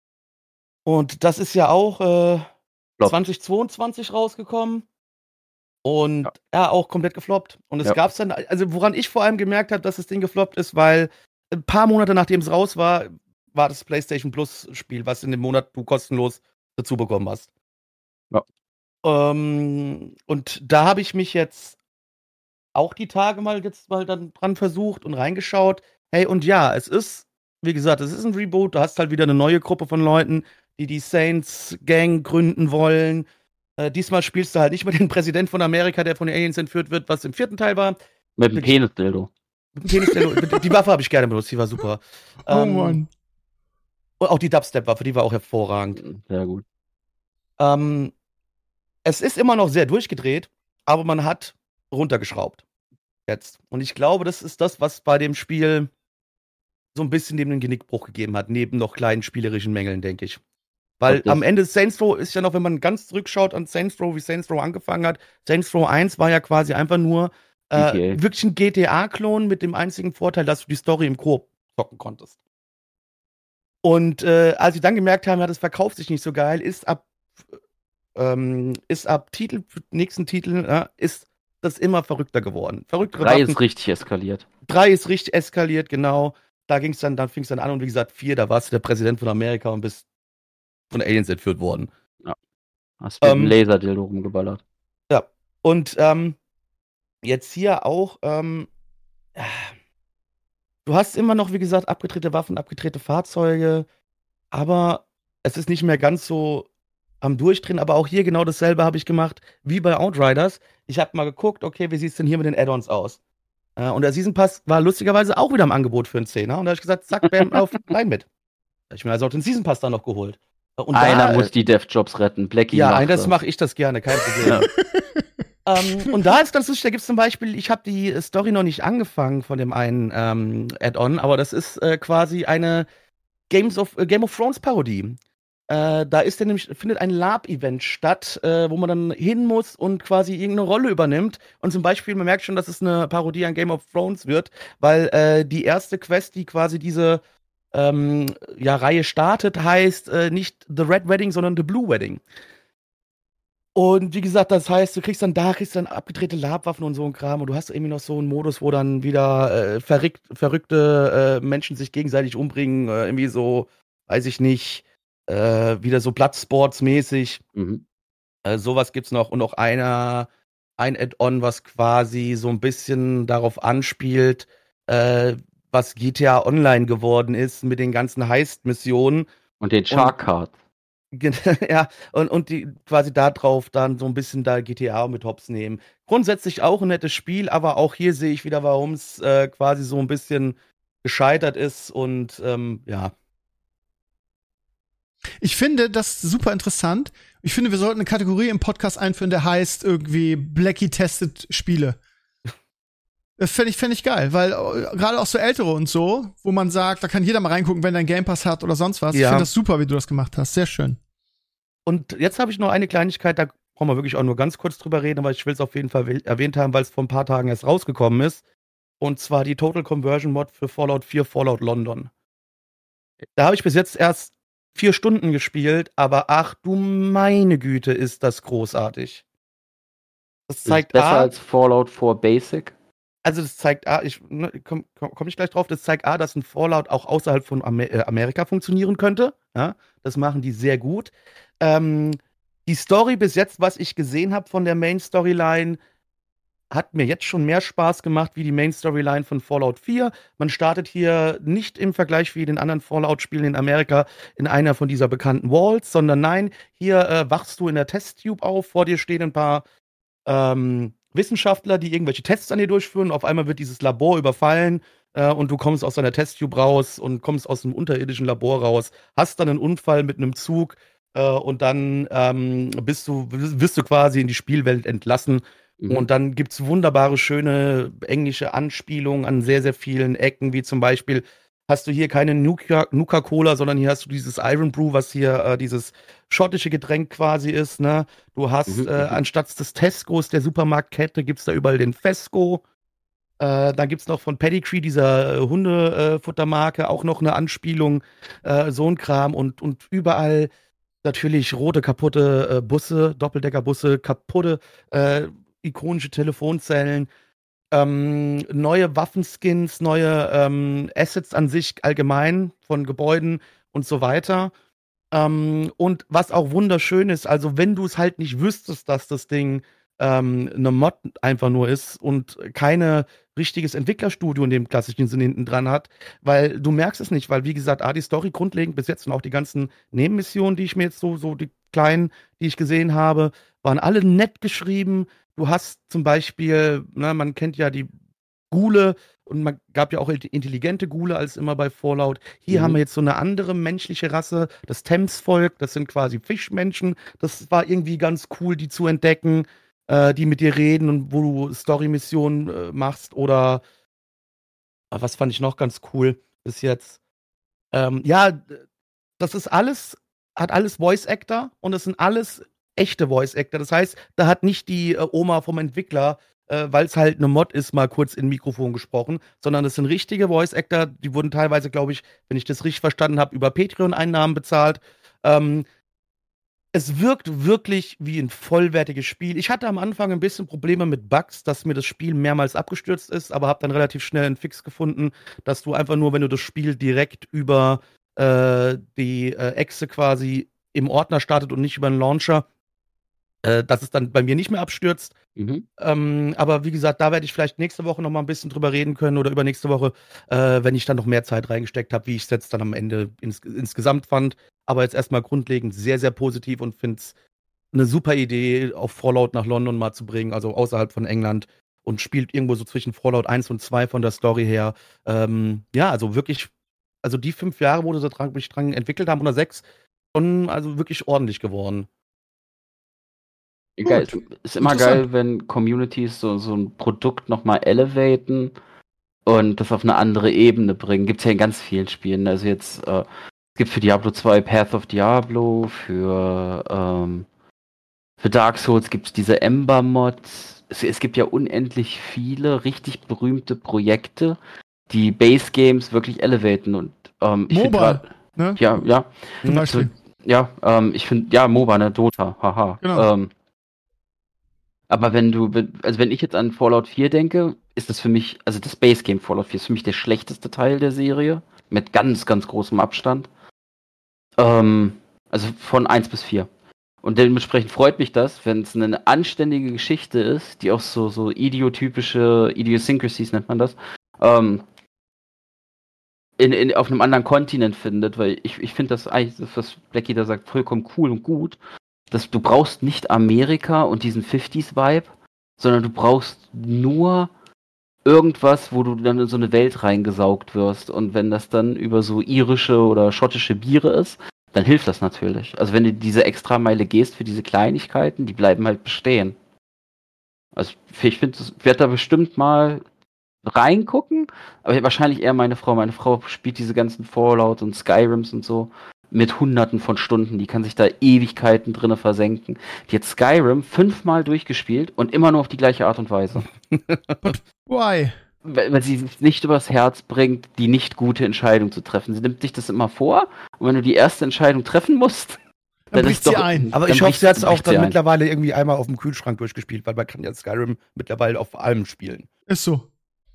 und das ist ja auch äh, Flop. zwanzig zweiundzwanzig rausgekommen. Und Ja. ja, auch komplett gefloppt. Und es Ja. gab's dann, also woran ich vor allem gemerkt habe, dass das Ding gefloppt ist, weil ein paar Monate nachdem es raus war, war das PlayStation Plus Spiel, was in dem Monat du kostenlos dazu bekommen hast. Ja. Ähm, und da habe ich mich jetzt auch die Tage mal jetzt mal dann dran versucht und reingeschaut. Hey, und ja, es ist, wie gesagt, es ist ein Reboot. Du hast halt wieder eine neue Gruppe von Leuten, die die Saints Gang gründen wollen. Äh, diesmal spielst du halt nicht mit dem Präsident von Amerika, der von den Aliens entführt wird, was im vierten Teil war. Mit dem Wirklich- Penis-Dildo. Mit dem Penis, die Waffe habe ich gerne benutzt, die war super. Oh Ähm, Mann. und auch die Dubstep-Waffe, die war auch hervorragend. Sehr gut. Ähm, es ist immer noch sehr durchgedreht, aber man hat runtergeschraubt. Jetzt. Und ich glaube, das ist das, was bei dem Spiel so ein bisschen neben den Genickbruch gegeben hat, neben noch kleinen spielerischen Mängeln, denke ich. Weil Ob das- am Ende Saints Row ist ja noch, wenn man ganz zurückschaut an Saints Row, wie Saints Row angefangen hat, Saints Row eins war ja quasi einfach nur äh, G T A. wirklich ein G T A-Klon mit dem einzigen Vorteil, dass du die Story im Koop zocken konntest. Und äh, als sie dann gemerkt haben, ja, das verkauft sich nicht so geil, ist ab ähm, ist ab Titel, nächsten Titel, äh, ist das immer verrückter geworden. Verrücktere Drei Waffen. ist richtig eskaliert. Drei ist richtig eskaliert, genau. Da ging's dann, dann fing es dann an und wie gesagt, vier, da warst du der Präsident von Amerika und bist von Aliens entführt worden. Hast mit Ähm, dem Laserdildo rumgeballert. Und ähm, jetzt hier auch, ähm, äh, du hast immer noch, wie gesagt, abgedrehte Waffen, abgedrehte Fahrzeuge, aber es ist nicht mehr ganz so am Durchdrehen, aber auch hier genau dasselbe habe ich gemacht wie bei Outriders. Ich habe mal geguckt, okay, wie sieht's denn hier mit den Add-ons aus? Äh, und der Season Pass war lustigerweise auch wieder im Angebot für einen Zehner und da habe ich gesagt, zack, bam, auf, rein mit. Da habe ich mir also auch den Season Pass dann noch geholt. Und Einer da, muss die Dev-Jobs retten. Blackie ja, macht das das. mache ich das gerne, kein Problem. Ja. ähm, und da ist ganz lustig, da gibt es zum Beispiel, ich habe die Story noch nicht angefangen von dem einen ähm, Add-on, aber das ist äh, quasi eine Games of, äh, Game of Thrones Parodie. Äh, da ist nämlich, findet ein Lab-Event statt, äh, wo man dann hin muss und quasi irgendeine Rolle übernimmt. Und zum Beispiel, man merkt schon, dass es eine Parodie an Game of Thrones wird, weil äh, die erste Quest, die quasi diese ähm, ja, Reihe startet, heißt äh, nicht The Red Wedding, sondern The Blue Wedding. Und wie gesagt, das heißt, du kriegst dann da kriegst dann abgedrehte Labwaffen und so ein Kram und du hast irgendwie noch so einen Modus, wo dann wieder äh, verrückt, verrückte äh, Menschen sich gegenseitig umbringen, äh, irgendwie so, weiß ich nicht, äh, wieder so Bloodsports-mäßig. Mhm. Äh, sowas gibt's noch und noch einer, ein Add-on, was quasi so ein bisschen darauf anspielt, äh, was G T A Online geworden ist mit den ganzen Heist-Missionen. Und den Shark Card. Gen- Ja, und, und die quasi da drauf dann so ein bisschen da G T A mit Hops nehmen. Grundsätzlich auch ein nettes Spiel, aber auch hier sehe ich wieder, warum es äh, quasi so ein bisschen gescheitert ist und ähm, ja. Ich finde das super interessant. Ich finde, wir sollten eine Kategorie im Podcast einführen, der heißt irgendwie Blackie testet Spiele. Das fände ich, fänd ich geil, weil äh, gerade auch so ältere und so, wo man sagt, da kann jeder mal reingucken, wenn er einen Game Pass hat oder sonst was. Ich Ja. finde das super, wie du das gemacht hast. Sehr schön. Und jetzt habe ich noch eine Kleinigkeit, da brauchen wir wirklich auch nur ganz kurz drüber reden, aber ich will es auf jeden Fall wel- erwähnt haben, weil es vor ein paar Tagen erst rausgekommen ist. Und zwar die Total Conversion Mod für Fallout vier, Fallout London. Da habe ich bis jetzt erst vier Stunden gespielt, aber ach du meine Güte, ist das großartig. Das Ist zeigt besser A, als Fallout vier Basic. also das zeigt A, ich ne, komme komm, komm ich gleich drauf, das zeigt A, dass ein Fallout auch außerhalb von Amer äh, Amerika funktionieren könnte. Ja, das machen die sehr gut. Ähm, die Story bis jetzt, was ich gesehen habe von der Main Storyline, hat mir jetzt schon mehr Spaß gemacht wie die Main Storyline von Fallout vier. Man startet hier nicht im Vergleich wie den anderen Fallout-Spielen in Amerika in einer von dieser bekannten Walls, sondern nein, hier äh, wachst du in der Testtube auf, vor dir stehen ein paar ähm, Wissenschaftler, die irgendwelche Tests an dir durchführen. Auf einmal wird dieses Labor überfallen äh, und du kommst aus deiner Testtube raus und kommst aus einem unterirdischen Labor raus, hast dann einen Unfall mit einem Zug äh, und dann ähm, bist du, wirst du quasi in die Spielwelt entlassen. Mhm. Und dann gibt's wunderbare, schöne englische Anspielungen an sehr, sehr vielen Ecken, wie zum Beispiel hast du hier keine Nuka- Nuka-Cola, sondern hier hast du dieses Iron Brew, was hier äh, dieses schottische Getränk quasi ist, ne? Du hast, Mhm, äh, mhm. anstatt des Tescos, der Supermarktkette, gibt's da überall den Fesco. Äh, dann gibt's noch von Pedigree, dieser äh, Hundefuttermarke, auch noch eine Anspielung, äh, so ein Kram und, und überall natürlich rote, kaputte äh, Busse, Doppeldeckerbusse, kaputte äh, ikonische Telefonzellen, ähm, neue Waffenskins, neue ähm, Assets an sich allgemein von Gebäuden und so weiter. Ähm, und was auch wunderschön ist, also wenn du es halt nicht wüsstest, dass das Ding ähm, eine Mod einfach nur ist und keine richtiges Entwicklerstudio in dem klassischen Sinn hinten dran hat, weil du merkst es nicht, weil wie gesagt, A, die Story grundlegend bis jetzt und auch die ganzen Nebenmissionen, die ich mir jetzt so, so die kleinen, die ich gesehen habe, waren alle nett geschrieben. Du hast zum Beispiel, na, man kennt ja die Ghule und man gab ja auch intelligente Ghule als immer bei Fallout. Hier Mhm. haben wir jetzt so eine andere menschliche Rasse, das Thames-Volk, das sind quasi Fischmenschen. Das war irgendwie ganz cool, die zu entdecken, äh, die mit dir reden und wo du Story-Missionen äh, machst oder ah, was fand ich noch ganz cool bis jetzt? Ähm, ja, d- das ist alles, hat alles Voice-Actor und das sind alles echte Voice-Actor. Das heißt, da hat nicht die äh, Oma vom Entwickler, äh, weil es halt eine Mod ist, mal kurz in Mikrofon gesprochen, sondern das sind richtige Voice-Actor, die wurden teilweise, glaube ich, wenn ich das richtig verstanden habe, über Patreon-Einnahmen bezahlt. Ähm, es wirkt wirklich wie ein vollwertiges Spiel. Ich hatte am Anfang ein bisschen Probleme mit Bugs, dass mir das Spiel mehrmals abgestürzt ist, aber habe dann relativ schnell einen Fix gefunden, dass du einfach nur, wenn du das Spiel direkt über äh, die äh, Echse quasi im Ordner startet und nicht über einen Launcher, äh, dass es dann bei mir nicht mehr abstürzt. Mhm. Ähm, aber wie gesagt, da werde ich vielleicht nächste Woche noch mal ein bisschen drüber reden können oder übernächste Woche, äh, wenn ich dann noch mehr Zeit reingesteckt habe, wie ich es jetzt dann am Ende ins, insgesamt fand. Aber jetzt erstmal grundlegend sehr, sehr positiv und finde es eine super Idee, auf Fallout nach London mal zu bringen, also außerhalb von England und spielt irgendwo so zwischen Fallout eins und zwei von der Story her. Ähm, ja, also wirklich, also die fünf Jahre, wo sie da dran, mich dran entwickelt haben, oder sechs, schon also wirklich ordentlich geworden. Geil. Gut. Ist immer Interessant. geil, wenn Communities so, so ein Produkt nochmal elevaten und das auf eine andere Ebene bringen. Gibt es ja in ganz vielen Spielen. Also jetzt, äh, es gibt für Diablo zwei Path of Diablo, für, ähm, für Dark Souls gibt es diese Ember-Mods. Es, es gibt ja unendlich viele richtig berühmte Projekte, die Base-Games wirklich elevaten. Und ähm, ich finde Mobile, grad- ne? ja, ja, Zum Beispiel. ja, ähm, ich finde, ja, MOBA, ne, Dota, haha. Genau. Ähm, aber wenn du, wenn- also wenn ich jetzt an Fallout vier denke, ist das für mich, also das Base Game Fallout vier ist für mich der schlechteste Teil der Serie, mit ganz, ganz großem Abstand. Ähm, also von eins bis vier. Und dementsprechend freut mich das, wenn es eine anständige Geschichte ist, die auch so, so idiotypische Idiosyncrasies nennt man das, ähm, in, in, auf einem anderen Kontinent findet, weil ich, ich finde das eigentlich, das, was Blackie da sagt, vollkommen cool und gut. Dass du brauchst nicht Amerika und diesen fünfziger-Vibe, sondern du brauchst nur irgendwas, wo du dann in so eine Welt reingesaugt wirst. Und wenn das dann über so irische oder schottische Biere ist, dann hilft das natürlich. Also wenn du diese Extrameile gehst für diese Kleinigkeiten, die bleiben halt bestehen. Also ich finde, ich werde da bestimmt mal reingucken, aber wahrscheinlich eher meine Frau. Meine Frau spielt diese ganzen Fallout und Skyrims und so mit hunderten von Stunden. Die kann sich da Ewigkeiten drinne versenken. Die hat Skyrim fünfmal durchgespielt und immer nur auf die gleiche Art und Weise. Why? Weil, weil sie es nicht übers Herz bringt, die nicht gute Entscheidung zu treffen. Sie nimmt sich das immer vor und wenn du die erste Entscheidung treffen musst, Dann dann bricht ist sie doch, ein. Aber dann ich hoffe, bricht- sie hat es auch bricht sie dann ein. mittlerweile irgendwie einmal auf dem Kühlschrank durchgespielt, weil man kann ja Skyrim mittlerweile auf allem spielen. Ist so.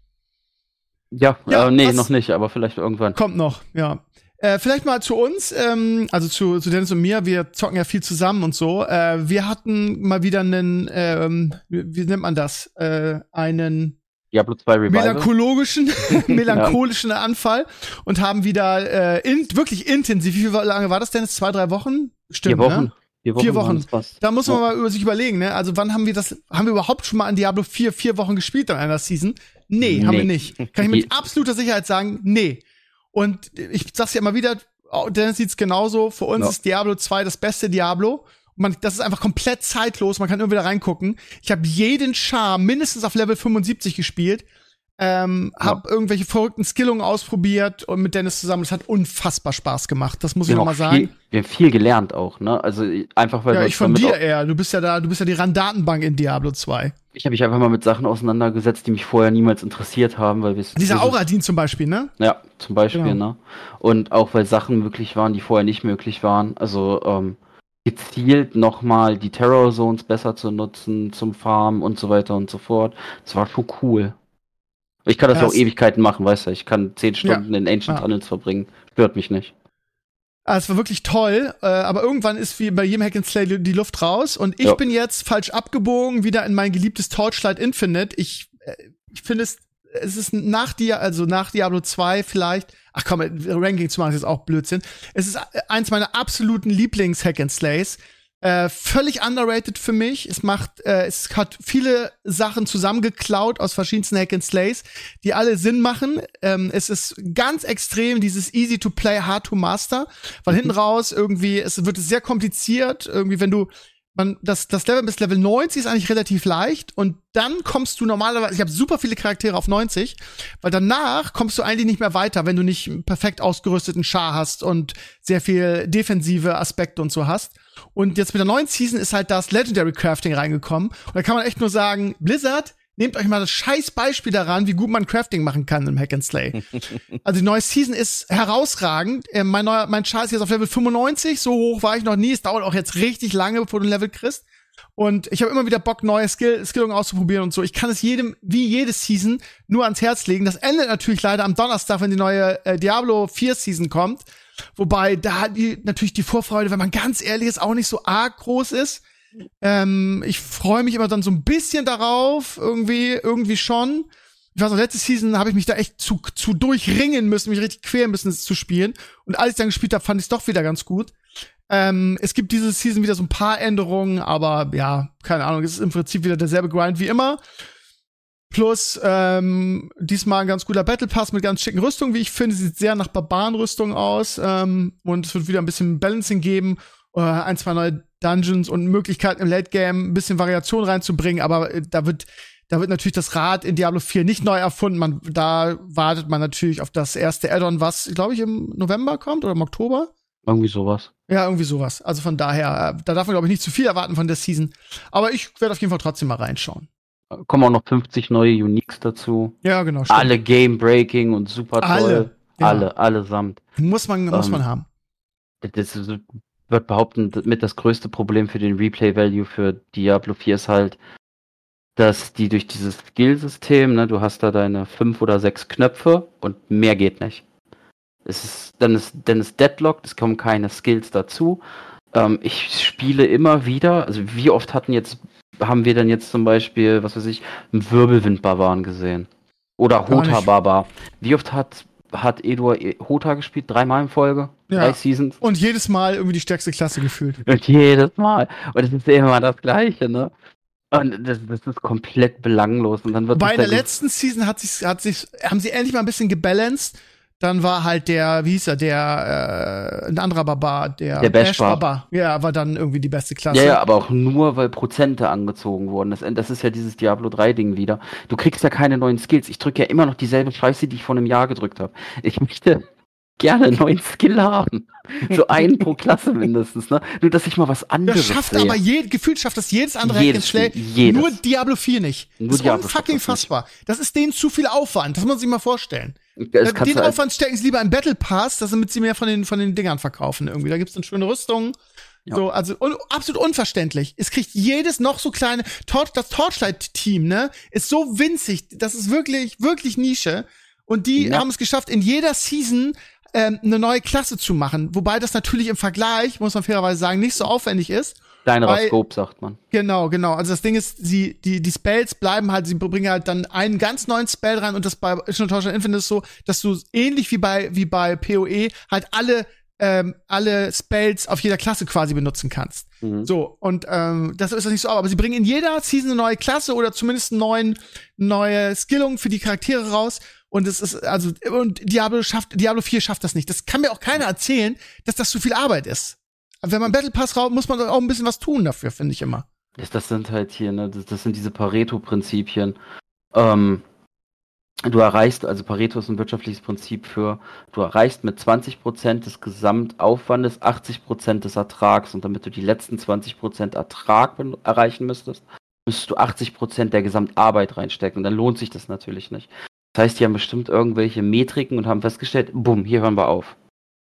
Ja, Ja, äh, nee, was- noch nicht, aber vielleicht irgendwann. Kommt noch, ja. Äh, vielleicht mal zu uns, ähm, also zu, zu Dennis und mir, wir zocken ja viel zusammen und so. Äh, wir hatten mal wieder einen, ähm, wie, wie nennt man das? Äh, einen Diablo zwei Revival. melanchologischen, melancholischen Anfall und haben wieder äh, in, wirklich intensiv, wie viel lange war das denn? Zwei, drei Wochen? Stimmt, Vier Wochen. ne? Vier Wochen. Vier Wochen. waren es fast. Da muss man Ja. mal über sich überlegen, ne? Also wann haben wir das, haben wir überhaupt schon mal an Diablo vier vier Wochen gespielt in einer Season? Nee, haben Nee. wir nicht. Kann ich mit Die- absoluter Sicherheit sagen, nee. Und ich sag's ja immer wieder, oh, Dennis sieht's genauso, für uns Ja. ist Diablo zwei das beste Diablo. Man, das ist einfach komplett zeitlos, man kann immer wieder reingucken. Ich habe jeden Charme mindestens auf Level fünfundsiebzig gespielt. Ähm, Ja. hab irgendwelche verrückten Skillungen ausprobiert und mit Dennis zusammen. Das hat unfassbar Spaß gemacht. Das muss ich Wir noch haben, mal auch sagen. viel, wir haben viel gelernt auch, ne? Also einfach weil Ja, wir ich uns von damit dir auch- eher. Du bist ja da, du bist ja die Randatenbank in Diablo zwei. Ich habe mich einfach mal mit Sachen auseinandergesetzt, die mich vorher niemals interessiert haben, weil wir es. Dieser wir sind- Auradin zum Beispiel, ne? Ja, zum Beispiel, Genau. ne? Und auch weil Sachen möglich waren, die vorher nicht möglich waren. Also, ähm, gezielt nochmal die Terror Zones besser zu nutzen zum Farmen und so weiter und so fort. Das war schon cool. Ich kann das ja auch Das- Ewigkeiten machen, weißt du. Ich kann zehn Stunden in Ancient Ja. Tunnels verbringen. Stört mich nicht. Ah, es war wirklich toll, äh, aber irgendwann ist wie bei jedem Hack and Slay die Luft raus und ich Ja. bin jetzt falsch abgebogen, wieder in mein geliebtes Torchlight Infinite. Ich, äh, ich finde es, es ist nach Dia, also nach Diablo zwei vielleicht, ach komm, Ranking zu machen ist jetzt auch Blödsinn. Es ist eins meiner absoluten Lieblings-Hack and Slays. Äh, völlig underrated für mich. Es macht, äh, es hat viele Sachen zusammengeklaut aus verschiedensten Hack and Slays, die alle Sinn machen. Ähm, es ist ganz extrem dieses easy to play, hard to master, weil hinten raus irgendwie, es wird sehr kompliziert. Irgendwie, wenn du man, das, das Level bis Level neunzig ist eigentlich relativ leicht und dann kommst du normalerweise, ich habe super viele Charaktere auf neunzig, weil danach kommst du eigentlich nicht mehr weiter, wenn du nicht einen perfekt ausgerüsteten Char hast und sehr viel defensive Aspekte und so hast. Und jetzt mit der neuen Season ist halt das Legendary Crafting reingekommen und da kann man echt nur sagen, Blizzard, nehmt euch mal das scheiß Beispiel daran, wie gut man Crafting machen kann im Hack and Slay. Also die neue Season ist herausragend. Äh, mein neuer, mein Char ist jetzt auf Level fünfundneunzig. So hoch war ich noch nie. Es dauert auch jetzt richtig lange, bevor du ein Level kriegst. Und ich habe immer wieder Bock, neue Skill Skillungen auszuprobieren und so. Ich kann es jedem, wie jede Season, nur ans Herz legen. Das endet natürlich leider am Donnerstag, wenn die neue äh, Diablo vier Season kommt. Wobei da die, natürlich die Vorfreude, wenn man ganz ehrlich ist, auch nicht so arg groß ist. Ähm, ich freue mich immer dann so ein bisschen darauf, irgendwie, irgendwie schon. Ich weiß noch, letzte Season habe ich mich da echt zu, zu durchringen müssen, mich richtig quälen müssen, es zu spielen. Und als ich dann gespielt habe, fand ich es doch wieder ganz gut. Ähm, es gibt diese Season wieder so ein paar Änderungen, aber ja, keine Ahnung, es ist im Prinzip wieder derselbe Grind wie immer. Plus, ähm, diesmal ein ganz guter Battle Pass mit ganz schicken Rüstungen, wie ich finde. Sieht sehr nach Barbarenrüstung aus. Ähm, und es wird wieder ein bisschen Balancing geben. Äh, ein, zwei neue Dungeons und Möglichkeiten im Late Game ein bisschen Variation reinzubringen, aber äh, da wird da wird natürlich das Rad in Diablo vier nicht neu erfunden. Man, da wartet man natürlich auf das erste Add-on, was, glaube ich, im November kommt oder im Oktober. Irgendwie sowas. Ja, irgendwie sowas. Also von daher, äh, da darf man, glaube ich, nicht zu viel erwarten von der Season. Aber ich werde auf jeden Fall trotzdem mal reinschauen. Kommen auch noch fünfzig neue Uniques dazu. Ja, genau. Stimmt. Alle Game-Breaking und super toll. Alle, ja. Alle, allesamt. Muss man, muss Ähm, man haben. Das ist, wird behaupten, mit das größte Problem für den Replay-Value für Diablo vier ist halt, dass die durch dieses Skill-System, ne, du hast da deine fünf oder sechs Knöpfe und mehr geht nicht. Es ist, dann ist, dann ist Deadlocked, es kommen keine Skills dazu. Ähm, ich spiele immer wieder, also wie oft hatten jetzt, haben wir denn jetzt zum Beispiel, was weiß ich, einen Wirbelwind-Barbaren gesehen? Oder Gar nicht. Hota-Barbar. Wie oft hat, hat Eduard Hota gespielt? Dreimal in Folge? Ja. Drei Seasons? Und jedes Mal irgendwie die stärkste Klasse gefühlt. Und jedes Mal. Und es ist immer das Gleiche, ne? Und das, das ist komplett belanglos. Und dann wird Wobei es in der dann- letzten Season hat sich, hat sich, haben sie endlich mal ein bisschen gebalanced. Dann war halt der, wie hieß er, der, äh, ein anderer Barbar, der, Der Bash Barbar. Ja, war dann irgendwie die beste Klasse. Ja, ja, aber auch nur, weil Prozente angezogen wurden. Das, das ist ja dieses Diablo drei Ding wieder. Du kriegst ja keine neuen Skills. Ich drücke ja immer noch dieselbe Scheiße, die ich vor einem Jahr gedrückt habe. Ich möchte gerne einen neuen Skill haben. So einen pro Klasse mindestens, ne? Nur, dass ich mal was anderes Das schafft sehe. aber je, gefühlt schafft das jedes andere Jedes Hack and Slay, Spiel, jedes. nur Diablo vier nicht. Nur das ist Diablo unfucking schafft das nicht. fassbar. Das ist denen zu viel Aufwand. Das muss man sich mal vorstellen. Das kannst Den du als- Aufwand stecken sie lieber in Battle Pass, dass damit sie mehr von den, von den Dingern verkaufen irgendwie. Da gibt's dann schöne Rüstungen. Ja. So, also un, absolut unverständlich. Es kriegt jedes noch so kleine, Tor, das Torchlight-Team, ne, ist so winzig. Das ist wirklich, wirklich Nische. Und die Ja. haben es geschafft, in jeder Season ähm, eine neue Klasse zu machen. Wobei das natürlich im Vergleich, muss man fairerweise sagen, nicht so aufwendig ist. Kleinerer weil- Scope, sagt man. Genau, genau. Also das Ding ist, sie, die, die Spells bleiben halt, sie bringen halt dann einen ganz neuen Spell rein und das bei Ancient Torchlight Infinite ist so, dass du ähnlich wie bei, wie bei PoE halt alle, ähm, alle Spells auf jeder Klasse quasi benutzen kannst. Mhm. So, und ähm, das ist das nicht so, aber sie bringen in jeder Season eine neue Klasse oder zumindest einen neuen, neue Skillung für die Charaktere raus. Und es ist, also, und Diablo schafft, Diablo vier schafft das nicht. Das kann mir auch keiner erzählen, dass das zu viel Arbeit ist. Wenn man Battle Pass raubt, muss man auch ein bisschen was tun dafür, finde ich immer. Das, das sind halt hier, ne, das, das sind diese Pareto-Prinzipien. Ähm, du erreichst, also Pareto ist ein wirtschaftliches Prinzip für, du erreichst mit zwanzig Prozent des Gesamtaufwandes achtzig Prozent des Ertrags und damit du die letzten zwanzig Prozent Ertrag ben- erreichen müsstest, müsstest du achtzig Prozent der Gesamtarbeit reinstecken und dann lohnt sich das natürlich nicht. Das heißt, die haben bestimmt irgendwelche Metriken und haben festgestellt, bumm, hier hören wir auf.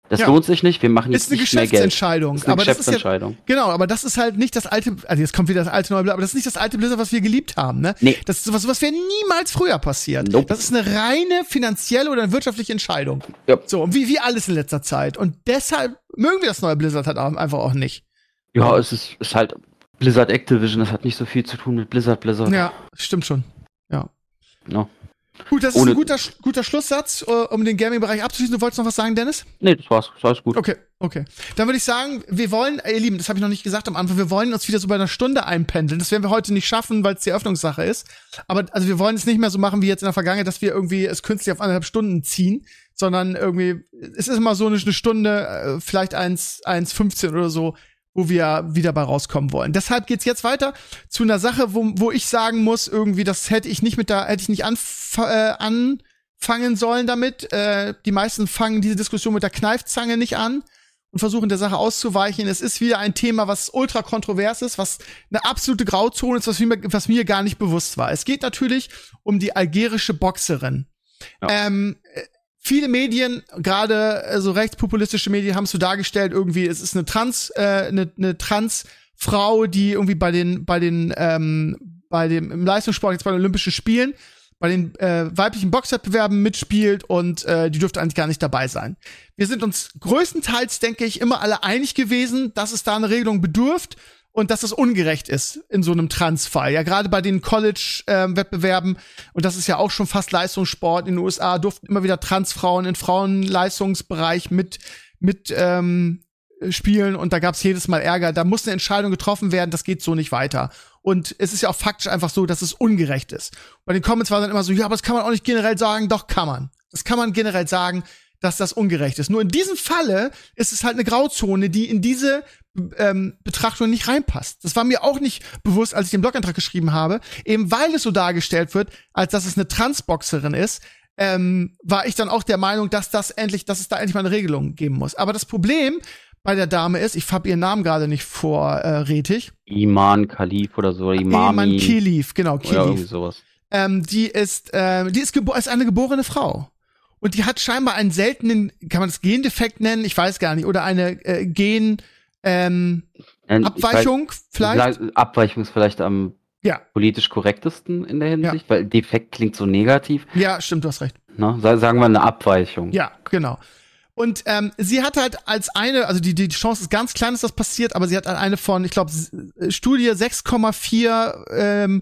Das Ja. lohnt sich nicht, wir machen jetzt Ist eine nicht mehr Geld. Geschäftsentscheidung. Das ist eine aber das ist ja, Geschäftsentscheidung. genau, aber das ist halt nicht das alte, also jetzt kommt wieder das alte neue Blizzard, aber das ist nicht das alte Blizzard, was wir geliebt haben, ne? Nee. Das ist sowas, sowas wäre niemals früher passiert. Nope. Das ist eine reine finanzielle oder wirtschaftliche Entscheidung. Ja. So, und wie, wie alles in letzter Zeit. Und deshalb mögen wir das neue Blizzard halt auch einfach auch nicht. Ja, es ist, ist halt Blizzard Activision, das hat nicht so viel zu tun mit Blizzard Blizzard. Ja, stimmt schon. Ja. Ja. Gut, das ist Ohne- ein guter, guter Schlusssatz, äh, um den Gaming-Bereich abzuschließen. Du wolltest noch was sagen, Dennis? Nee, das war's, das war's gut. Okay, okay. Dann würde ich sagen, wir wollen, ihr Lieben, das habe ich noch nicht gesagt am Anfang, wir wollen uns wieder so bei einer Stunde einpendeln. Das werden wir heute nicht schaffen, weil es die Eröffnungssache ist. Aber also wir wollen es nicht mehr so machen wie jetzt in der Vergangenheit, dass wir irgendwie es künstlich auf anderthalb Stunden ziehen, sondern irgendwie, es ist immer so eine, eine Stunde, äh, vielleicht eins, eins fünfzehn oder so, wo wir wieder bei rauskommen wollen. Deshalb geht's jetzt weiter zu einer Sache, wo, wo ich sagen muss, irgendwie, das hätte ich nicht mit da, hätte ich nicht anf äh, anfangen sollen damit. Äh, die meisten fangen diese Diskussion mit der Kneifzange nicht an und versuchen der Sache auszuweichen. Es ist wieder ein Thema, was ultra kontrovers ist, was eine absolute Grauzone ist, was mir, was mir gar nicht bewusst war. Es geht natürlich um die algerische Boxerin. Ja. Ähm, Viele Medien, gerade äh, so rechtspopulistische Medien, haben es so dargestellt, irgendwie, es ist eine Trans, äh, eine, eine Transfrau, die irgendwie bei den, bei den, ähm, bei dem im Leistungssport, jetzt bei den Olympischen Spielen, bei den äh, weiblichen Boxwettbewerben mitspielt und äh, die dürfte eigentlich gar nicht dabei sein. Wir sind uns größtenteils, denke ich, immer alle einig gewesen, dass es da eine Regelung bedurft und dass es ungerecht ist in so einem Transfall. Ja, gerade bei den College-Wettbewerben, und das ist ja auch schon fast Leistungssport in den U S A, durften immer wieder Transfrauen im Frauenleistungsbereich mit mit ähm, spielen und da gab es jedes Mal Ärger. Da muss eine Entscheidung getroffen werden, das geht so nicht weiter. Und es ist ja auch faktisch einfach so, dass es ungerecht ist. Bei den Comments war dann immer so, ja, aber das kann man auch nicht generell sagen. Doch, kann man. Das kann man generell sagen, dass das ungerecht ist. Nur in diesem Falle ist es halt eine Grauzone, die in diese ähm, Betrachtung nicht reinpasst. Das war mir auch nicht bewusst, als ich den Blogantrag geschrieben habe. Eben weil es so dargestellt wird, als dass es eine Transboxerin ist, ähm, war ich dann auch der Meinung, dass das endlich, dass es da endlich mal eine Regelung geben muss. Aber das Problem bei der Dame ist, ich habe ihren Namen gerade nicht vorrätig. Äh, Iman Khalif oder so, Imami. Iman Khalif, genau, Oder irgendwie Khalif. sowas. Ähm, die ist, äh, die ist, gebo- ist eine geborene Frau. Und die hat scheinbar einen seltenen, kann man das Gendefekt nennen? Ich weiß gar nicht. Oder eine äh, Gen, ähm, Ähm, ich Abweichung weiß- vielleicht? Sag- Abweichung ist vielleicht am Ja, politisch korrektesten in der Hinsicht, weil Defekt klingt so negativ. ja, stimmt, du hast recht. Ne? Sa- Sagen wir eine Abweichung. Ja, genau. Und ähm, sie hat halt als eine, also die, die Chance ist ganz klein, dass das passiert, aber sie hat eine von, ich glaube, Studie sechs Komma vier ähm,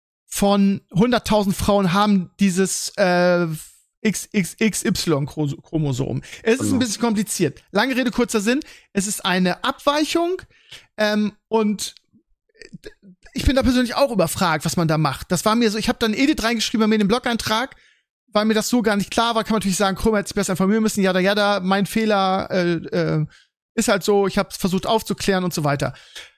von hunderttausend Frauen haben dieses äh, X X Y-Chromosom. Es ist Genau. ein bisschen kompliziert. Lange Rede, kurzer Sinn. Es ist eine Abweichung ähm, und ich bin da persönlich auch überfragt, was man da macht. Das war mir so, ich habe dann Edith reingeschrieben bei mir in den Blog-Eintrag, weil mir das so gar nicht klar war, kann man natürlich sagen, Krömer hätte sich besser informieren müssen, jada, jada, mein Fehler äh, äh, ist halt so, ich habe es versucht aufzuklären und so weiter.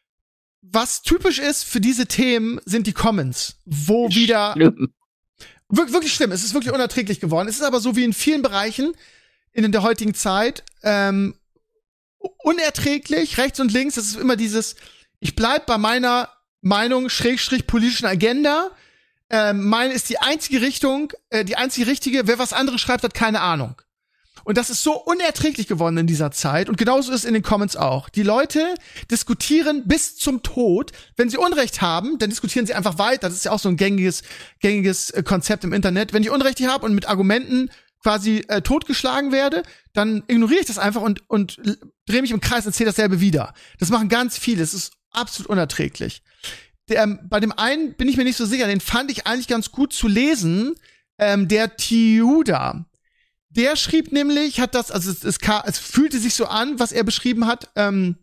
Was typisch ist für diese Themen, sind die Comments, wo wieder Schlimm. Wir wirklich schlimm, es ist wirklich unerträglich geworden. Es ist aber so wie in vielen Bereichen in der heutigen Zeit ähm, unerträglich, rechts und links, es ist immer dieses, ich bleib bei meiner Meinung, Schrägstrich politischen Agenda. Ähm, meine ist die einzige Richtung, äh, die einzige richtige, wer was anderes schreibt, hat keine Ahnung. Und das ist so unerträglich geworden in dieser Zeit. Und genauso ist es in den Comments auch. Die Leute diskutieren bis zum Tod. Wenn sie Unrecht haben, dann diskutieren sie einfach weiter. Das ist ja auch so ein gängiges, gängiges äh, Konzept im Internet. Wenn ich Unrecht hier habe und mit Argumenten quasi äh, totgeschlagen werde, dann ignoriere ich das einfach und, und drehe mich im Kreis und erzähle dasselbe wieder. Das machen ganz viele. Es ist absolut unerträglich. Der, ähm, bei dem einen bin ich mir nicht so sicher. Den fand ich eigentlich ganz gut zu lesen. Ähm, der Tiuda. Der schrieb nämlich, hat das, also es, es, kam, es fühlte sich so an, was er beschrieben hat, ähm,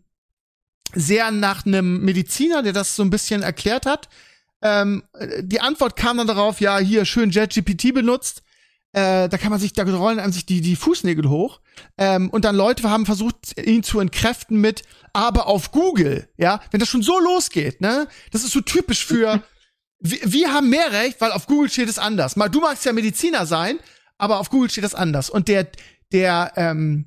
sehr nach einem Mediziner, der das so ein bisschen erklärt hat. Ähm, die Antwort kam dann darauf, ja, hier schön ChatGPT benutzt. Äh, da kann man sich, da rollen einem sich die, die Fußnägel hoch. Ähm, und dann Leute haben versucht, ihn zu entkräften mit, aber auf Google, ja, wenn das schon so losgeht, ne, das ist so typisch für, wir, wir haben mehr Recht, weil auf Google steht es anders. Mal, du magst ja Mediziner sein, aber auf Google steht das anders. Und der, der, ähm,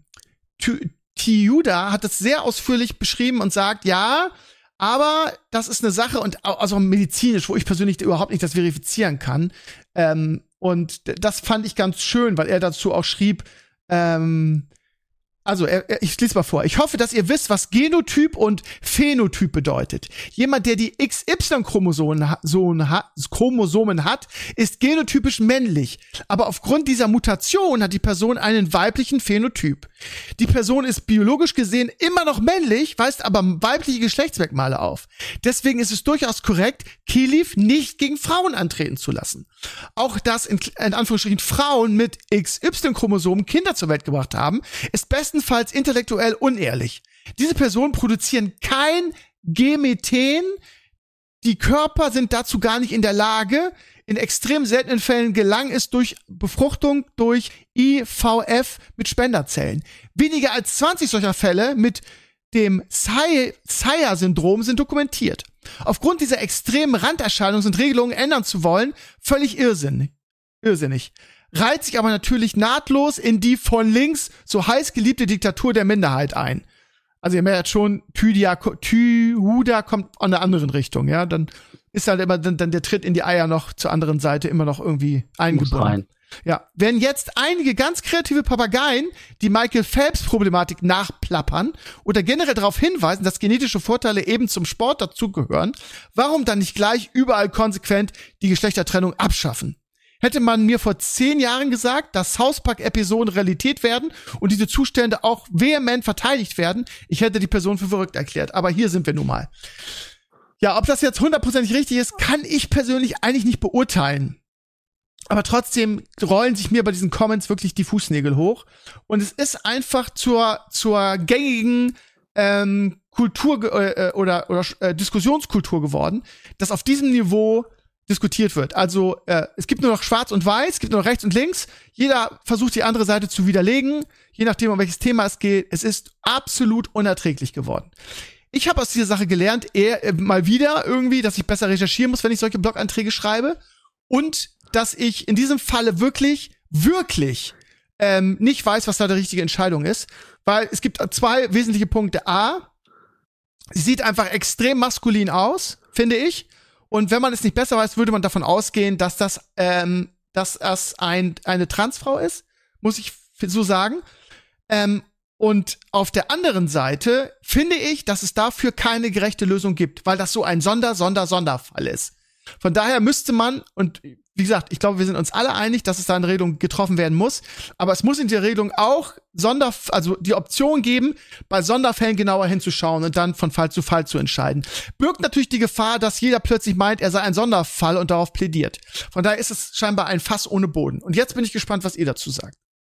Tiuda hat das sehr ausführlich beschrieben und sagt, ja, aber das ist eine Sache und also medizinisch, wo ich persönlich überhaupt nicht das verifizieren kann. Ähm, und das fand ich ganz schön, weil er dazu auch schrieb, ähm, Also, er, er, ich lese mal vor. Ich hoffe, dass ihr wisst, was Genotyp und Phänotyp bedeutet. Jemand, der die X Y-Chromosomen ha- so ha- Chromosomen hat, ist genotypisch männlich. Aber aufgrund dieser Mutation hat die Person einen weiblichen Phänotyp. Die Person ist biologisch gesehen immer noch männlich, weist aber weibliche Geschlechtsmerkmale auf. Deswegen ist es durchaus korrekt, Kiliv nicht gegen Frauen antreten zu lassen. Auch dass in, in Anführungsstrichen Frauen mit X Y-Chromosomen Kinder zur Welt gebracht haben, ist bestenfalls intellektuell unehrlich. Diese Personen produzieren kein Gemethen. Die Körper sind dazu gar nicht in der Lage. In extrem seltenen Fällen gelang es durch Befruchtung durch I V F mit Spenderzellen. Weniger als zwanzig solcher Fälle mit dem Shire-Syndrom sind dokumentiert. Aufgrund dieser extremen Randerscheinungen sind Regelungen ändern zu wollen, völlig irrsinnig. irrsinnig. Reiht sich aber natürlich nahtlos in die von links so heiß geliebte Diktatur der Minderheit ein. Also ihr merkt schon, Tydia, Tyhuda kommt an einer anderen Richtung, ja, dann ist halt immer dann, dann der Tritt in die Eier noch zur anderen Seite immer noch irgendwie eingebunden. Ja, wenn jetzt einige ganz kreative Papageien die Michael Phelps-Problematik nachplappern oder generell darauf hinweisen, dass genetische Vorteile eben zum Sport dazugehören, warum dann nicht gleich überall konsequent die Geschlechtertrennung abschaffen? Hätte man mir vor zehn Jahren gesagt, dass South Park-Episoden Realität werden und diese Zustände auch vehement verteidigt werden, ich hätte die Person für verrückt erklärt. Aber hier sind wir nun mal. Ja, ob das jetzt hundertprozentig richtig ist, kann ich persönlich eigentlich nicht beurteilen. Aber trotzdem rollen sich mir bei diesen Comments wirklich die Fußnägel hoch. Und es ist einfach zur, zur gängigen ähm, Kultur äh, oder, oder äh, Diskussionskultur geworden, dass auf diesem Niveau diskutiert wird. Also äh, es gibt nur noch Schwarz und Weiß, es gibt nur noch Rechts und Links. Jeder versucht die andere Seite zu widerlegen, je nachdem, um welches Thema es geht. Es ist absolut unerträglich geworden. Ich habe aus dieser Sache gelernt, eher äh, mal wieder irgendwie, dass ich besser recherchieren muss, wenn ich solche Bloganträge schreibe. Und dass ich in diesem Falle wirklich, wirklich ähm, nicht weiß, was da die richtige Entscheidung ist. Weil es gibt zwei wesentliche Punkte. A, sie sieht einfach extrem maskulin aus, finde ich. Und wenn man es nicht besser weiß, würde man davon ausgehen, dass das, ähm, dass das ein, eine Transfrau ist, muss ich so sagen. Ähm, und auf der anderen Seite finde ich, dass es dafür keine gerechte Lösung gibt, weil das so ein Sonder, Sonder, Sonderfall ist. Von daher müsste man, und wie gesagt, ich glaube, wir sind uns alle einig, dass es da eine Regelung getroffen werden muss, aber es muss in der Regelung auch Sonder, also die Option geben, bei Sonderfällen genauer hinzuschauen und dann von Fall zu Fall zu entscheiden. Birgt natürlich die Gefahr, dass jeder plötzlich meint, er sei ein Sonderfall und darauf plädiert. Von daher ist es scheinbar ein Fass ohne Boden. Und jetzt bin ich gespannt, was ihr dazu sagt.